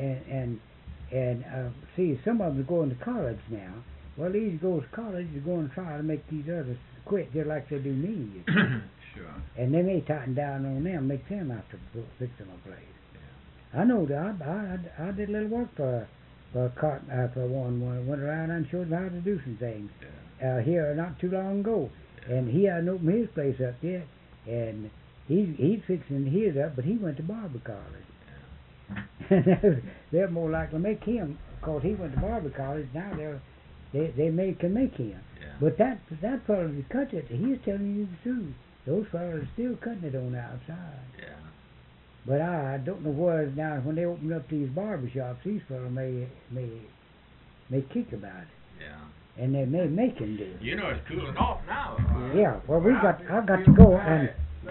see, some of them are going to college now. Well, these goes to college, they're going to try to make these others quit just like they do me. You see. Sure. And they may tighten down on them, make them have to fix them a place. I know that. I did a little work for one. Went around and showed them how to do some things here not too long ago. And he hadn't opened his place up yet, and he's fixing his up, but he went to barber college. And they're more likely to make him, because he went to barber college. Now they can make him. Yeah. But that fellow that cut it, he's telling you the truth. Those fellows are still cutting it on the outside. Yeah. But I don't know where now when they open up these barbershops, these fellows may kick about it. Yeah. And they may make him do it. You know it's cooling off now. Yeah. Well, I've got to go and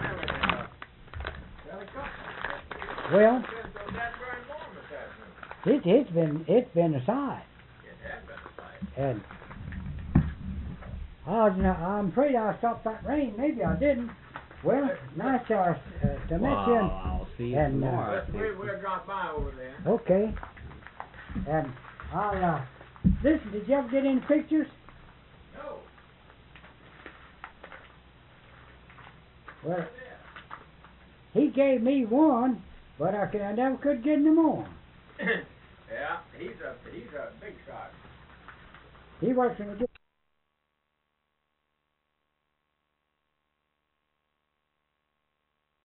well, it's been a sight. It has been a fight. And I'm afraid I stopped that rain. Maybe I didn't. Well, nice to meet you. Well, I'll see you and, tomorrow. I think. We'll drop by over there. Okay. And I'll listen. Did you ever get any pictures? No. Well, he gave me one, but I never could get any more. Yeah, he's a big shot. He works in the